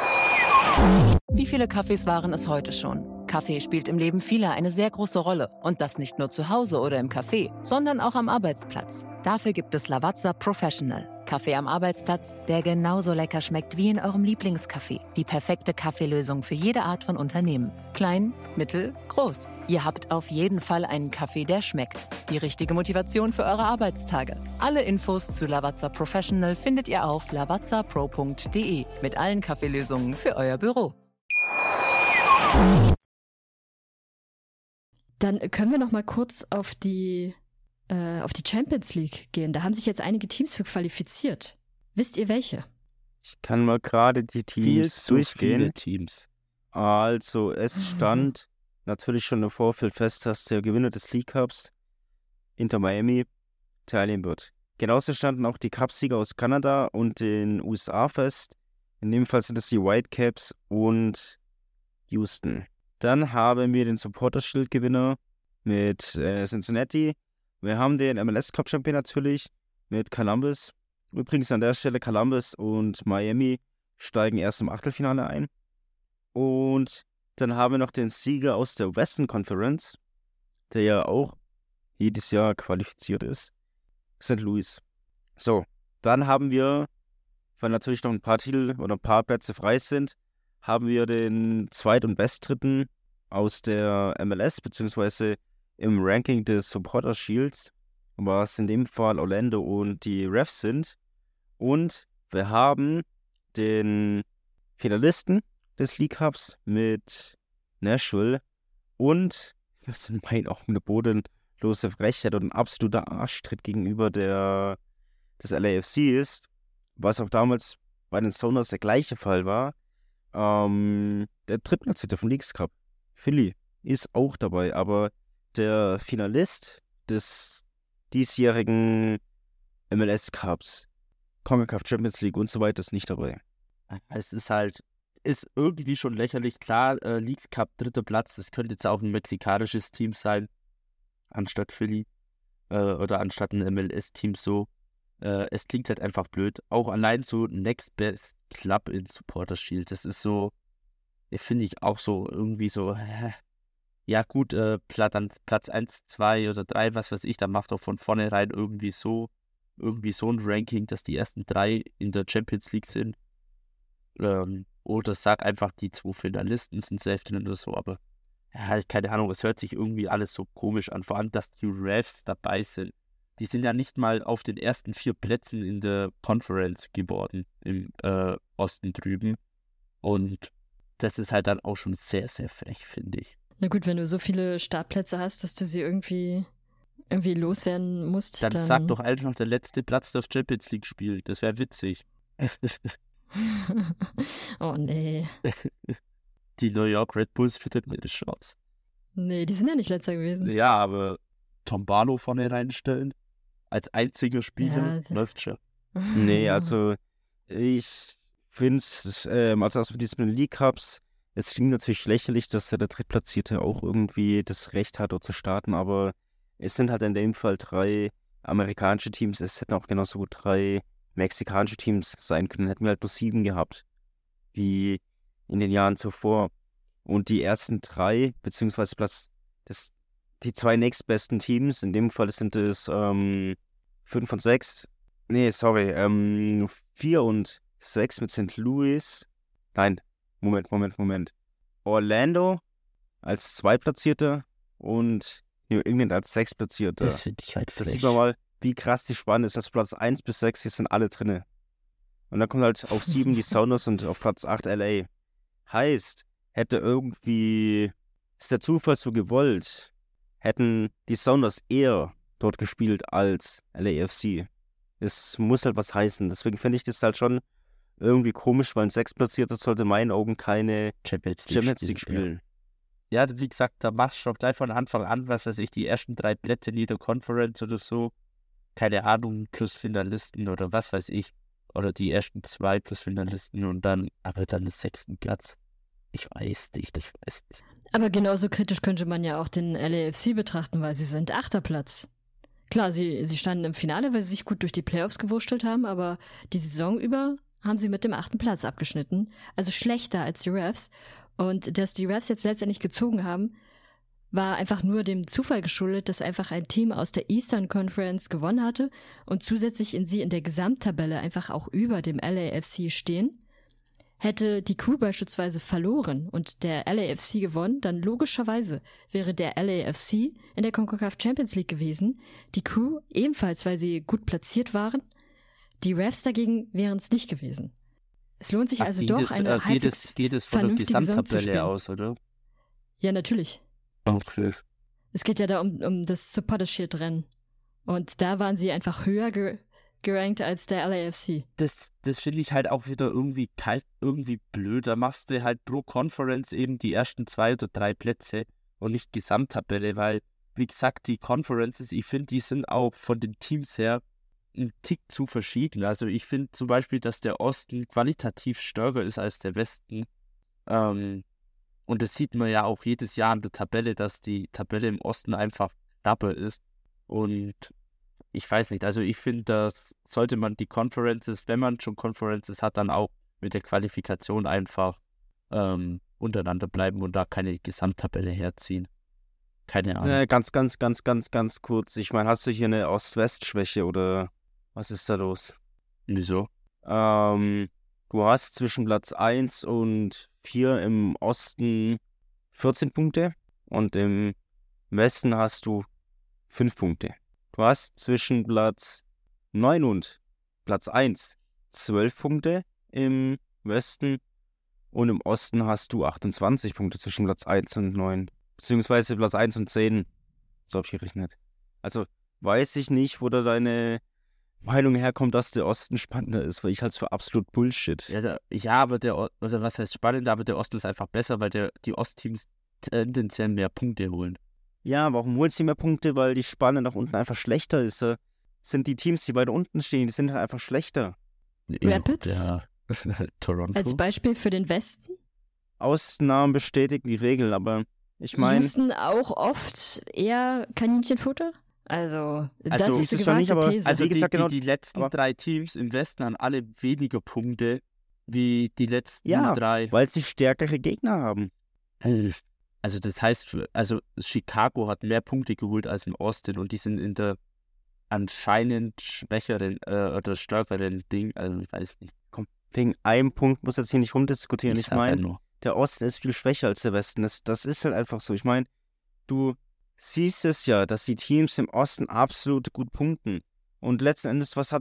Wie viele Kaffees waren es heute schon? Kaffee spielt im Leben vieler eine sehr große Rolle. Und das nicht nur zu Hause oder im Café, sondern auch am Arbeitsplatz. Dafür gibt es Lavazza Professional. Kaffee am Arbeitsplatz, der genauso lecker schmeckt wie in eurem Lieblingscafé. Die perfekte Kaffeelösung für jede Art von Unternehmen. Klein, mittel, groß. Ihr habt auf jeden Fall einen Kaffee, der schmeckt. Die richtige Motivation für eure Arbeitstage. Alle Infos zu Lavazza Professional findet ihr auf lavazzapro.de mit allen Kaffeelösungen für euer Büro. Dann können wir noch mal kurz auf die Champions League gehen. Da haben sich jetzt einige Teams für qualifiziert. Wisst ihr welche? Ich kann mal gerade die Teams durchgehen. Viele Teams. Also, es stand natürlich schon im Vorfeld fest, dass der Gewinner des League Cups, Inter Miami, teilnehmen wird. Genauso standen auch die Cupsieger aus Kanada und den USA fest. In dem Fall sind es die Whitecaps und Houston. Dann haben wir den Supporter Shield Gewinner mit Cincinnati. Wir haben den MLS Cup Champion natürlich mit Columbus. Übrigens an der Stelle, Columbus und Miami steigen erst im Achtelfinale ein. Und dann haben wir noch den Sieger aus der Western Conference, der ja auch jedes Jahr qualifiziert ist, St. Louis. So, dann haben wir, weil natürlich noch ein paar Titel oder ein paar Plätze frei sind, haben wir den Zweit- und Bestdritten aus der MLS, beziehungsweise im Ranking des Supporter Shields, was in dem Fall Orlando und die Refs sind. Und wir haben den Finalisten des League Cups mit Nashville. Und das in meinen Augen eine bodenlose Frechheit und ein absoluter Arschtritt gegenüber des LAFC ist, was auch damals bei den Sounders der gleiche Fall war. Der Drittplatzierte vom Leagues Cup, Philly, ist auch dabei, aber der Finalist des diesjährigen MLS Cups, CONCACAF Champions League und so weiter ist nicht dabei. Es ist irgendwie schon lächerlich. Klar, Leagues Cup, 3. Platz, das könnte jetzt auch ein mexikanisches Team sein, anstatt Philly oder anstatt ein MLS-Team so. Es klingt halt einfach blöd. Auch allein so Next Best Club in Supporter Shield, das ist so, finde ich auch so irgendwie so, ja gut, Platz 1, 2 oder 3, was weiß ich, da macht doch von vornherein irgendwie so ein Ranking, dass die ersten 3 in der Champions League sind. Oder sag einfach, die 2 Finalisten sind safe drin oder so, aber ja, keine Ahnung, es hört sich irgendwie alles so komisch an, vor allem, dass die Refs dabei sind. Die sind ja nicht mal auf den ersten 4 Plätzen in der Conference geworden, im Osten drüben. Und das ist halt dann auch schon sehr, sehr frech, finde ich. Na gut, wenn du so viele Startplätze hast, dass du sie irgendwie loswerden musst, dann sag doch einfach, der letzte Platz darf Champions League spielen. Das wäre witzig. Oh nee. Die New York Red Bulls füttern eine Chance. Nee, die sind ja nicht letzter gewesen. Ja, aber Tom Barlow vorne reinstellen, als einziger Spieler, läuft schon. Nee, also ich finde, also mit diesen League Cups, es klingt natürlich lächerlich, dass der Drittplatzierte auch irgendwie das Recht hat, dort zu starten, aber es sind halt in dem Fall 3 amerikanische Teams, es hätten auch genauso gut 3 mexikanische Teams sein können, hätten wir halt nur 7 gehabt, wie in den Jahren zuvor. Und die ersten 3, beziehungsweise die 2 nächstbesten Teams, in dem Fall sind es 5 und 6, 4 und 6 mit St. Louis. Nein, Moment. Orlando als Zweitplatzierter und New England als Sechstplatzierter. Das finde ich halt frech. Da sieht man mal, wie krass die Spanne ist. Also Platz 1 bis 6, hier sind alle drinne. Und dann kommt halt auf 7 die Sounders und auf Platz 8 LA. Heißt, ist der Zufall so gewollt, hätten die Sounders eher dort gespielt als LAFC. Es muss halt was heißen. Deswegen finde ich das halt schon irgendwie komisch, weil ein Sechstplatzierter sollte in meinen Augen keine Champions League spielen. Ja, wie gesagt, da machst du doch gleich von Anfang an, was weiß ich, die ersten 3 Plätze in jeder Conference oder so. Keine Ahnung, plus Finalisten oder was weiß ich. Oder die ersten 2 plus Finalisten und dann den 6. Platz. Ich weiß nicht. Aber genauso kritisch könnte man ja auch den LAFC betrachten, weil sie sind 8. Platz. Klar, sie standen im Finale, weil sie sich gut durch die Playoffs gewurschtelt haben, aber die Saison über haben sie mit dem 8. Platz abgeschnitten. Also schlechter als die Refs. Und dass die Refs jetzt letztendlich gezogen haben, war einfach nur dem Zufall geschuldet, dass einfach ein Team aus der Eastern Conference gewonnen hatte und zusätzlich sie in der Gesamttabelle einfach auch über dem LAFC stehen. Hätte die Crew beispielsweise verloren und der LAFC gewonnen, dann logischerweise wäre der LAFC in der CONCACAF Champions League gewesen, die Crew ebenfalls, weil sie gut platziert waren. Die Refs dagegen wären es nicht gewesen. Es lohnt sich also doch, eine halbwegs geht es von der vernünftige Saison zu Gesamttabelle spielen. aus, oder? Ja, natürlich. Okay. Es geht ja da um das Supporter Shield Rennen. Und da waren sie einfach höher gerankt als der LAFC. Das finde ich halt auch wieder irgendwie kalt, irgendwie blöd. Da machst du halt pro Conference eben die ersten 2 oder 3 Plätze und nicht Gesamttabelle, weil, wie gesagt, die Conferences, ich finde, die sind auch von den Teams her ein Tick zu verschieden. Also ich finde zum Beispiel, dass der Osten qualitativ stärker ist als der Westen. Und das sieht man ja auch jedes Jahr in der Tabelle, dass die Tabelle im Osten einfach knapper ist. Und ich weiß nicht, also ich finde, dass sollte man die Conferences, wenn man schon Conferences hat, dann auch mit der Qualifikation einfach untereinander bleiben und da keine Gesamttabelle herziehen. Keine Ahnung. Ganz kurz. Ich meine, hast du hier eine Ost-West-Schwäche oder was ist da los? Wieso? Du hast zwischen Platz 1 und 4 im Osten 14 Punkte und im Westen hast du 5 Punkte. Du hast zwischen Platz 9 und Platz 1 12 Punkte im Westen und im Osten hast du 28 Punkte zwischen Platz 1 und 9. Beziehungsweise Platz 1 und 10. So habe ich gerechnet. Also weiß ich nicht, wo da deine Meinung herkommt, dass der Osten spannender ist, weil ich halte es für absolut Bullshit. Aber also was heißt spannender, aber der Osten ist einfach besser, weil die Ostteams tendenziell mehr Punkte holen. Ja, warum holen sie mehr Punkte? Weil die Spanne nach unten einfach schlechter ist. Sind die Teams, die weiter unten stehen, die sind halt einfach schlechter. Rapids? Toronto. Als Beispiel für den Westen? Ausnahmen bestätigen die Regel, aber ich meine... Houston auch oft eher Kaninchenfutter? Also, das Also, ist ist eine es gewagte doch nicht, aber- These. Also wie gesagt, genau, die letzten aber- 3 Teams im Westen haben alle weniger Punkte wie die letzten Ja, 3. weil sie stärkere Gegner haben. Also das heißt, Chicago hat mehr Punkte geholt als in Austin und die sind in der anscheinend schwächeren oder stärkeren Ding, also ich weiß nicht. Wegen einem Punkt muss jetzt hier nicht rumdiskutieren. Ich sag ja meine, nur. der Osten ist viel schwächer als der Westen. Das ist halt einfach so. Ich meine, du siehst es ja, dass die Teams im Osten absolut gut punkten. Und letzten Endes, was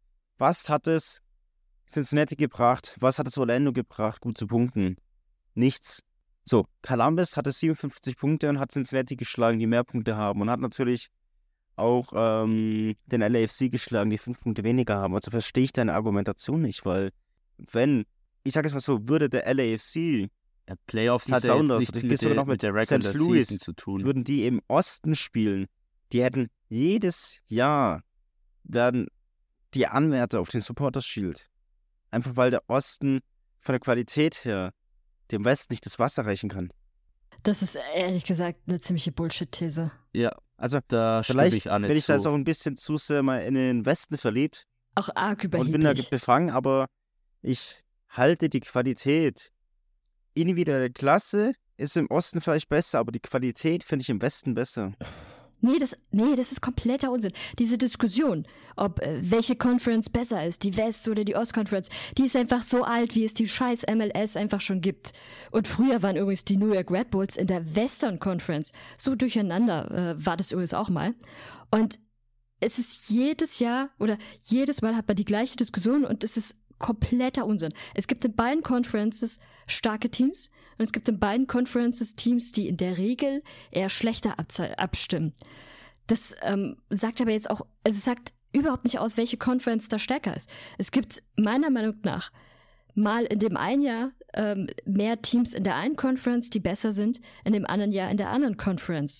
hat es Cincinnati gebracht? Was hat es Orlando gebracht, gut zu punkten? Nichts. So, Columbus hatte 57 Punkte und hat Cincinnati geschlagen, die mehr Punkte haben. Und hat natürlich auch den LAFC geschlagen, die 5 Punkte weniger haben. Also verstehe ich deine Argumentation nicht, weil ich sage jetzt mal so, würde der LAFC, Ja, Playoffs die hat ja jetzt Sounders, nichts oder gehst du noch mit der St. Regular Louis, Season zu tun. würden die im Osten spielen, die hätten jedes Jahr werden die Anwärter auf den Supporters Shield. Einfach weil der Osten von der Qualität her dem Westen nicht das Wasser reichen kann. Das ist ehrlich gesagt eine ziemliche Bullshit-These. Ja, Also da stimme vielleicht ich an. bin ich da jetzt auch ein bisschen zu sehr mal in den Westen verliebt Auch arg und bin da überheblich. befangen, aber ich halte die Qualität. Individuelle Klasse ist im Osten vielleicht besser, aber die Qualität finde ich im Westen besser. Nee, das ist kompletter Unsinn. Diese Diskussion, ob welche Conference besser ist, die West- oder die Ost-Conference, die ist einfach so alt, wie es die scheiß MLS einfach schon gibt. Und früher waren übrigens die New York Red Bulls in der Western Conference. So durcheinander war das übrigens auch mal. Und es ist jedes Jahr oder jedes Mal hat man die gleiche Diskussion und es ist kompletter Unsinn. Es gibt in beiden Conferences starke Teams und es gibt in beiden Conferences Teams, die in der Regel eher schlechter abstimmen. Das sagt aber jetzt auch, also es sagt überhaupt nicht aus, welche Conference da stärker ist. Es gibt meiner Meinung nach mal in dem einen Jahr mehr Teams in der einen Conference, die besser sind, in dem anderen Jahr in der anderen Conference.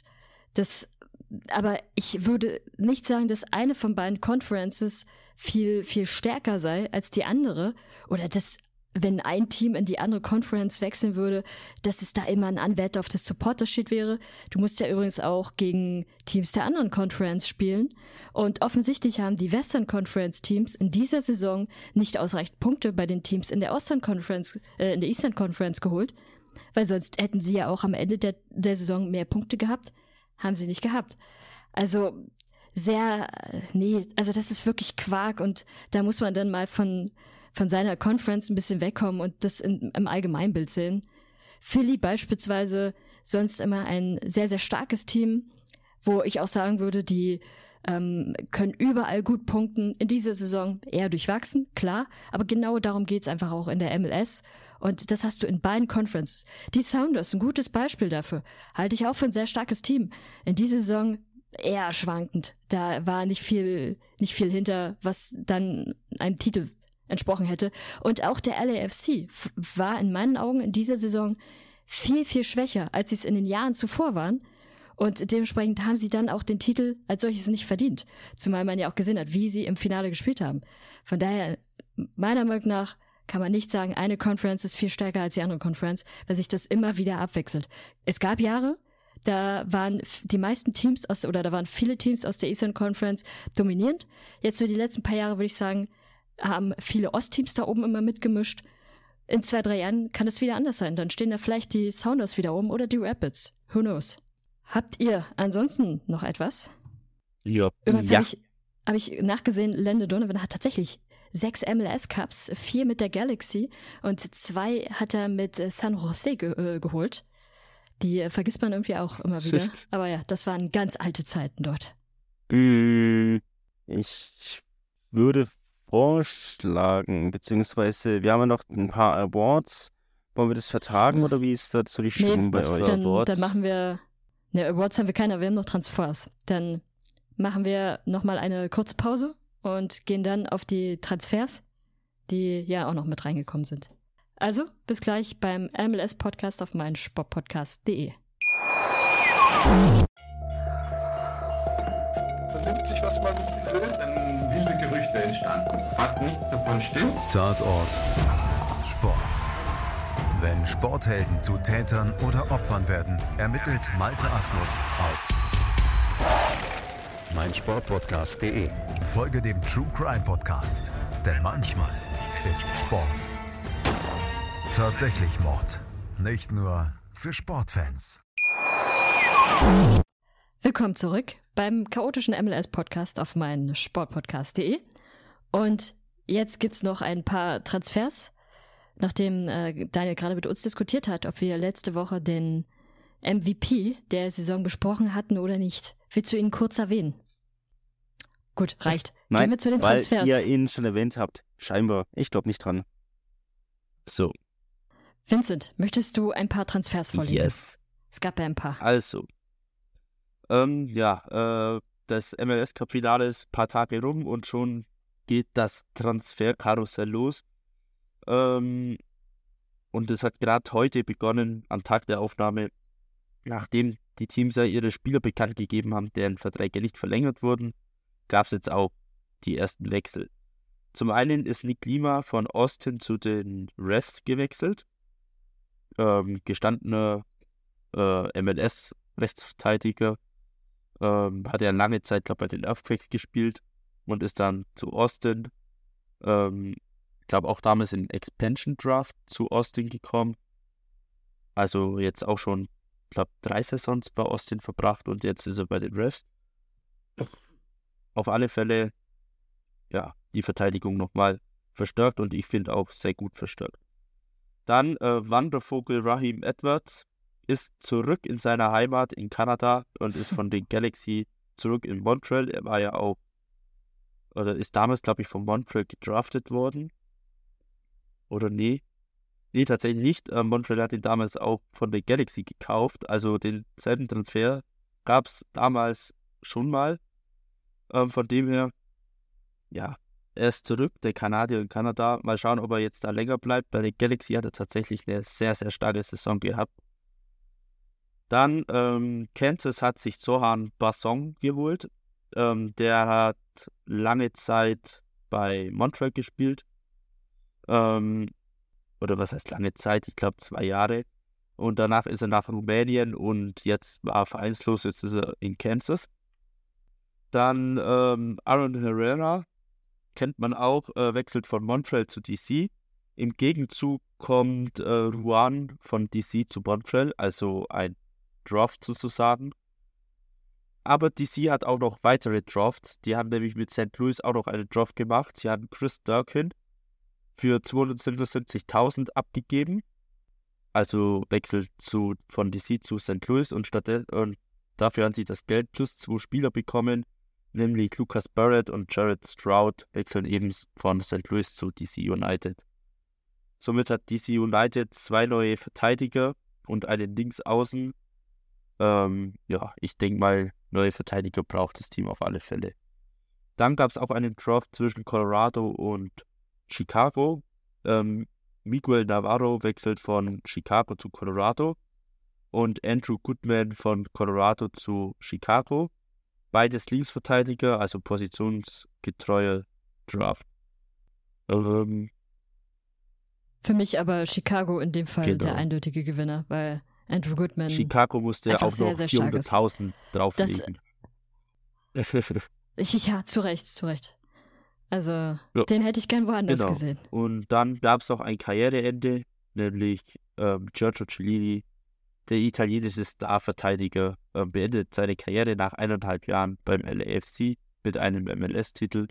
Aber ich würde nicht sagen, dass eine von beiden Conferences viel, viel stärker sei als die andere. Oder dass, wenn ein Team in die andere Conference wechseln würde, dass es da immer ein Anwärter auf das Supporter-Sheet wäre. Du musst ja übrigens auch gegen Teams der anderen Conference spielen. Und offensichtlich haben die Western Conference Teams in dieser Saison nicht ausreichend Punkte bei den Teams in der Eastern Conference geholt. Weil sonst hätten sie ja auch am Ende der Saison mehr Punkte gehabt. Haben sie nicht gehabt. Also also das ist wirklich Quark und da muss man dann mal von seiner Conference ein bisschen wegkommen und das im Allgemeinbild sehen. Philly beispielsweise, sonst immer ein sehr, sehr starkes Team, wo ich auch sagen würde, die können überall gut punkten. In dieser Saison eher durchwachsen, klar, aber genau darum geht's einfach auch in der MLS. Und das hast du in beiden Conferences. Die Sounders, ein gutes Beispiel dafür. Halte ich auch für ein sehr starkes Team. In dieser Saison eher schwankend. Da war nicht viel hinter, was dann einem Titel entsprochen hätte. Und auch der LAFC war in meinen Augen in dieser Saison viel, viel schwächer, als sie es in den Jahren zuvor waren. Und dementsprechend haben sie dann auch den Titel als solches nicht verdient. Zumal man ja auch gesehen hat, wie sie im Finale gespielt haben. Von daher, meiner Meinung nach, kann man nicht sagen, eine Conference ist viel stärker als die andere Conference, weil sich das immer wieder abwechselt. Es gab Jahre, da waren die meisten Teams da waren viele Teams aus der Eastern Conference dominierend. Jetzt so die letzten paar Jahre, würde ich sagen, haben viele Ostteams da oben immer mitgemischt. In 2-3 Jahren kann es wieder anders sein. Dann stehen da vielleicht die Sounders wieder oben oder die Rapids. Who knows? Habt ihr ansonsten noch etwas? Ja. Übrigens habe ich nachgesehen, Landon Donovan hat tatsächlich 6 MLS-Cups, 4 mit der Galaxy und 2 hat er mit San Jose geholt. Die vergisst man irgendwie auch immer wieder. Aber ja, das waren ganz alte Zeiten dort. Ich würde vorschlagen, beziehungsweise wir haben ja noch ein paar Awards. Wollen wir das vertagen oder wie ist dazu die Stimmung bei euch? Dann machen wir... Ne, Awards haben wir keine, wir haben noch Transfers. Dann machen wir nochmal eine kurze Pause und gehen dann auf die Transfers, die ja auch noch mit reingekommen sind. Also, bis gleich beim MLS-Podcast auf meinsportpodcast.de. Vernimmt sich, was man will, dann wilde Gerüchte entstanden. Fast nichts davon stimmt. Tatort Sport. Wenn Sporthelden zu Tätern oder Opfern werden, ermittelt Malte Asmus auf meinsportpodcast.de. Folge dem True Crime Podcast, denn manchmal ist Sport tatsächlich Mord. Nicht nur für Sportfans. Willkommen zurück beim chaotischen MLS-Podcast auf meinsportpodcast.de. Und jetzt gibt's noch ein paar Transfers, nachdem Daniel gerade mit uns diskutiert hat, ob wir letzte Woche den MVP der Saison besprochen hatten oder nicht. Willst du ihn kurz erwähnen? Gut, reicht. Nein, Gehen wir zu den weil Transfers. ihr ihn schon erwähnt habt. Scheinbar. Ich glaube nicht dran. So. Vincent, möchtest du ein paar Transfers vorlesen? Yes. Es gab ja ein paar. Also. Das MLS-Cup-Finale ist ein paar Tage rum und schon geht das Transferkarussell los. Und es hat gerade heute begonnen, am Tag der Aufnahme, nachdem die Teams ja ihre Spieler bekannt gegeben haben, deren Verträge nicht verlängert wurden, gab es jetzt auch die ersten Wechsel. Zum einen ist Nick Lima von Austin zu den Refs gewechselt. Gestandener MLS-Rechtsverteidiger. Hat er lange Zeit, glaube ich, bei den Earthquakes gespielt und ist dann zu Austin. Ich glaube auch damals in Expansion Draft zu Austin gekommen. Also jetzt auch schon, ich glaube, 3 Saisons bei Austin verbracht und jetzt ist er bei den Refs. Auf alle Fälle, ja, die Verteidigung nochmal verstärkt und ich finde auch sehr gut verstärkt. Dann Wandervogel Raheem Edwards ist zurück in seiner Heimat in Kanada und ist von den Galaxy zurück in Montreal. Er war ja auch, oder ist damals, glaube ich, von Montreal gedraftet worden. Oder nee? Nee, tatsächlich nicht. Montreal hat ihn damals auch von der Galaxy gekauft. Also denselben Transfer gab es damals schon mal. Von dem her, ja, er ist zurück, der Kanadier in Kanada. Mal schauen, ob er jetzt da länger bleibt. Bei der Galaxy hat er tatsächlich eine sehr, sehr starke Saison gehabt. Dann Kansas hat sich Zohan Basong geholt. Der hat lange Zeit bei Montreal gespielt. Oder was heißt lange Zeit? Ich glaube 2 Jahre. Und danach ist er nach Rumänien und jetzt war er vereinslos. Jetzt ist er in Kansas. Dann Aaron Herrera, kennt man auch, wechselt von Montreal zu DC. Im Gegenzug kommt Juan von DC zu Montreal, also ein Draft sozusagen. Aber DC hat auch noch weitere Drafts. Die haben nämlich mit St. Louis auch noch einen Draft gemacht. Sie haben Chris Durkin für 277.000 abgegeben. Also wechselt von DC zu St. Louis und dafür haben sie das Geld plus 2 Spieler bekommen, nämlich Lucas Barrett und Jared Stroud wechseln eben von St. Louis zu DC United. Somit hat DC United 2 neue Verteidiger und einen Linksaußen. Ich denke mal, neue Verteidiger braucht das Team auf alle Fälle. Dann gab es auch einen Draft zwischen Colorado und Chicago. Miguel Navarro wechselt von Chicago zu Colorado und Andrew Goodman von Colorado zu Chicago. Beides Linksverteidiger, also positionsgetreuer Draft. Für mich aber Chicago in dem Fall Genau. der eindeutige Gewinner, weil Andrew Goodman Chicago musste ja auch sehr, noch sehr stark ist. 400.000 drauflegen. Ja, zu Recht. Also, den hätte ich gern woanders gesehen. Und dann gab es noch ein Karriereende, nämlich Giorgio Cellini, der italienische Starverteidiger, beendet seine Karriere nach 1,5 Jahren beim LAFC mit einem MLS-Titel.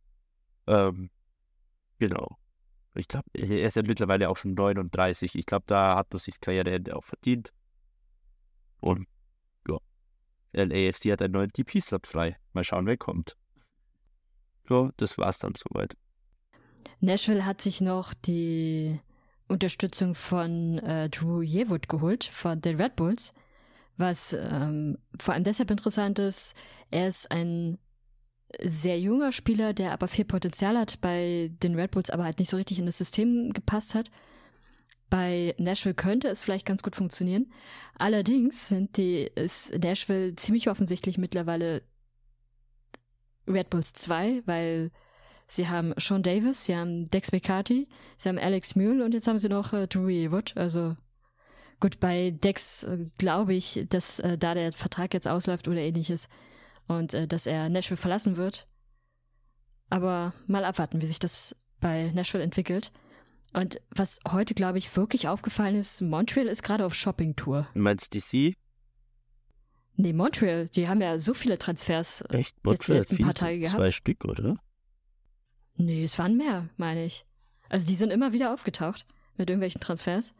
Genau. Ich glaube, er ist ja mittlerweile auch schon 39. Ich glaube, da hat man sich das Karriereende auch verdient. Und ja, LAFC hat einen neuen DP-Slot frei. Mal schauen, wer kommt. So, das war's dann soweit. Nashville hat sich noch die Unterstützung von Drew Yewood geholt, von den Red Bulls, was vor allem deshalb interessant ist, er ist ein sehr junger Spieler, der aber viel Potenzial hat, bei den Red Bulls aber halt nicht so richtig in das System gepasst hat. Bei Nashville könnte es vielleicht ganz gut funktionieren. Allerdings ist Nashville ziemlich offensichtlich mittlerweile Red Bulls 2, weil sie haben Sean Davis, sie haben Dex McCarthy, sie haben Alex Mule und jetzt haben sie noch Drew Yearwood. Also gut, bei Dex glaube ich, dass da der Vertrag jetzt ausläuft oder ähnliches und dass er Nashville verlassen wird. Aber mal abwarten, wie sich das bei Nashville entwickelt. Und was heute, glaube ich, wirklich aufgefallen ist, Montreal ist gerade auf Shopping-Tour. Du meinst DC? Nee, Montreal, die haben ja so viele Transfers Echt? jetzt die Montreal letzten paar Tage gehabt. 2 Stück, oder? Nee, es waren mehr, meine ich. Also die sind immer wieder aufgetaucht mit irgendwelchen Transfers.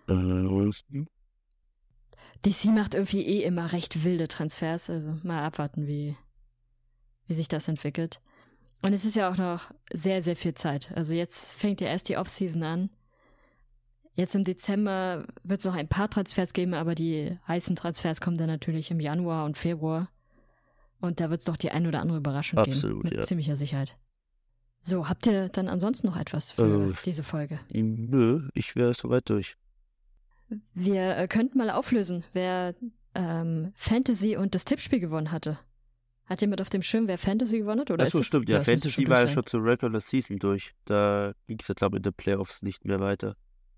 DC macht irgendwie immer recht wilde Transfers, also mal abwarten, wie sich das entwickelt. Und es ist ja auch noch sehr, sehr viel Zeit. Also jetzt fängt ja erst die Offseason an. Jetzt im Dezember wird es noch ein paar Transfers geben, aber die heißen Transfers kommen dann natürlich im Januar und Februar. Und da wird es doch die ein oder andere Überraschung geben. Mit ziemlicher Sicherheit. So, habt ihr dann ansonsten noch etwas für diese Folge? Nö, ich wäre soweit durch. Wir könnten mal auflösen, wer Fantasy und das Tippspiel gewonnen hatte. Hat jemand auf dem Schirm, wer Fantasy gewonnen hat? Oder Achso, stimmt, ja. Fantasy war ja schon zur Regular Season durch. Da ging es ja, glaube ich, in den Playoffs nicht mehr weiter.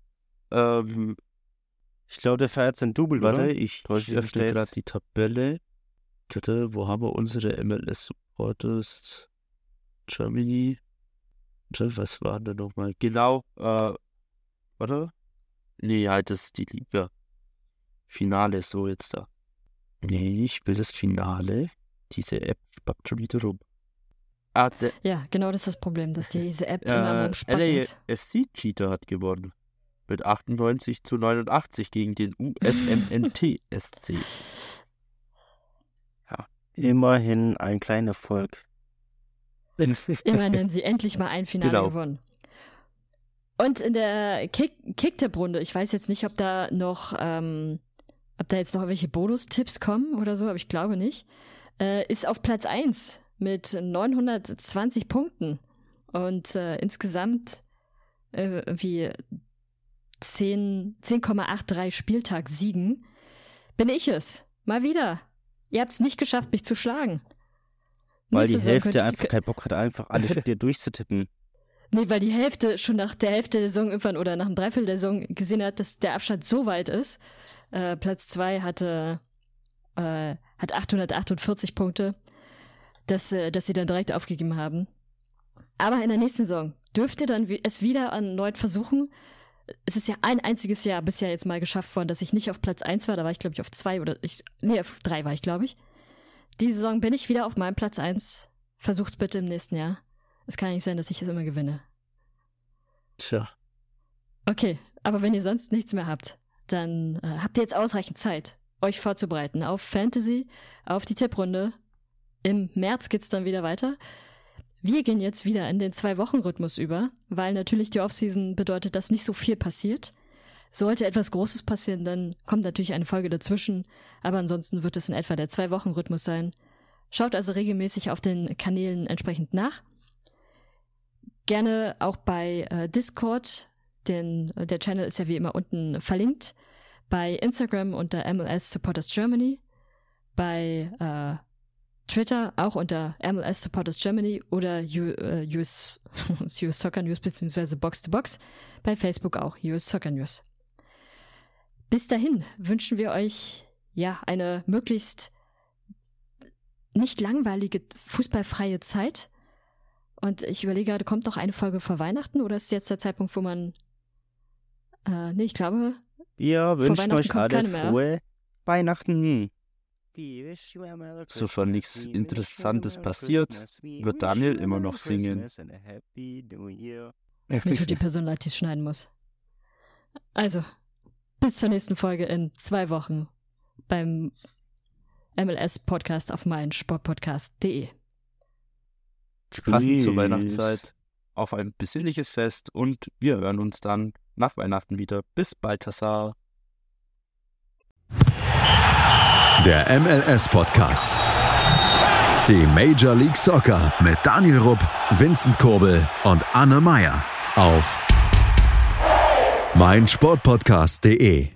Ich glaube, der feiert sein Double, Warte, oder? ich öffne gerade die Tabelle. Warte, wo haben wir unsere MLS-Supporters? Germany. Was war denn nochmal? Genau, warte. Nee, halt, das ist die Liga. Finale ist so jetzt da. Nee, ich will das Finale. Diese App spackt schon wieder rum. Ja, genau das ist das Problem, dass diese App immer am Spacken ist. LAFC Cheetah hat gewonnen. Mit 98-89 gegen den USMNT SC. Ja, immerhin ein kleiner Erfolg. Immerhin haben sie endlich mal ein Finale gewonnen. Und in der Kick-Tipp-Runde, ich weiß jetzt nicht, ob da jetzt noch welche Bonus-Tipps kommen oder so, aber ich glaube nicht, ist auf Platz 1 mit 920 Punkten und insgesamt wie 10,83 Spieltag-Siegen bin ich es. Mal wieder. Ihr habt es nicht geschafft, mich zu schlagen. Weil die Hälfte einfach keinen Bock hat, einfach alle Spiele durchzutippen. Nee, weil die Hälfte schon nach der Hälfte der Saison irgendwann oder nach einem Dreiviertel der Saison gesehen hat, dass der Abstand so weit ist. Platz 2 hat 848 Punkte, dass sie dann direkt aufgegeben haben. Aber in der nächsten Saison dürft ihr dann es wieder erneut versuchen. Es ist ja ein einziges Jahr bisher jetzt mal geschafft worden, dass ich nicht auf Platz 1 war. Da war ich, glaube ich, auf 2 auf 3 war ich, glaube ich. Diese Saison bin ich wieder auf meinem Platz 1. Versucht's bitte im nächsten Jahr. Es kann nicht sein, dass ich es immer gewinne. Tja. Okay, aber wenn ihr sonst nichts mehr habt, dann habt ihr jetzt ausreichend Zeit, euch vorzubereiten auf Fantasy, auf die Tipprunde. Im März geht's dann wieder weiter. Wir gehen jetzt wieder in den 2-Wochen-Rhythmus über, weil natürlich die Offseason bedeutet, dass nicht so viel passiert. Sollte etwas Großes passieren, dann kommt natürlich eine Folge dazwischen, aber ansonsten wird es in etwa der 2-Wochen-Rhythmus sein. Schaut also regelmäßig auf den Kanälen entsprechend nach. Gerne auch bei Discord, denn der Channel ist ja wie immer unten verlinkt. Bei Instagram unter MLS Supporters Germany. Bei Twitter auch unter MLS Supporters Germany oder US Soccer News bzw. Box to Box. Bei Facebook auch US Soccer News. Bis dahin wünschen wir euch eine möglichst nicht langweilige, fußballfreie Zeit. Und ich überlege gerade, kommt noch eine Folge vor Weihnachten oder ist jetzt der Zeitpunkt, wo man ich glaube, wir wünschen euch alle frohe Weihnachten. Sofern nichts Interessantes passiert, wird Daniel immer noch singen. Mir tut die Person leid, die es schneiden muss. Also, bis zur nächsten Folge in 2 Wochen beim MLS-Podcast auf meinsportpodcast.de. Passend zur Weihnachtszeit auf ein besinnliches Fest und wir hören uns dann nach Weihnachten wieder. Bis bald, Tassar. Der MLS-Podcast. Die Major League Soccer mit Daniel Rupp, Vincent Kurbel und Anne Meyer auf meinsportpodcast.de.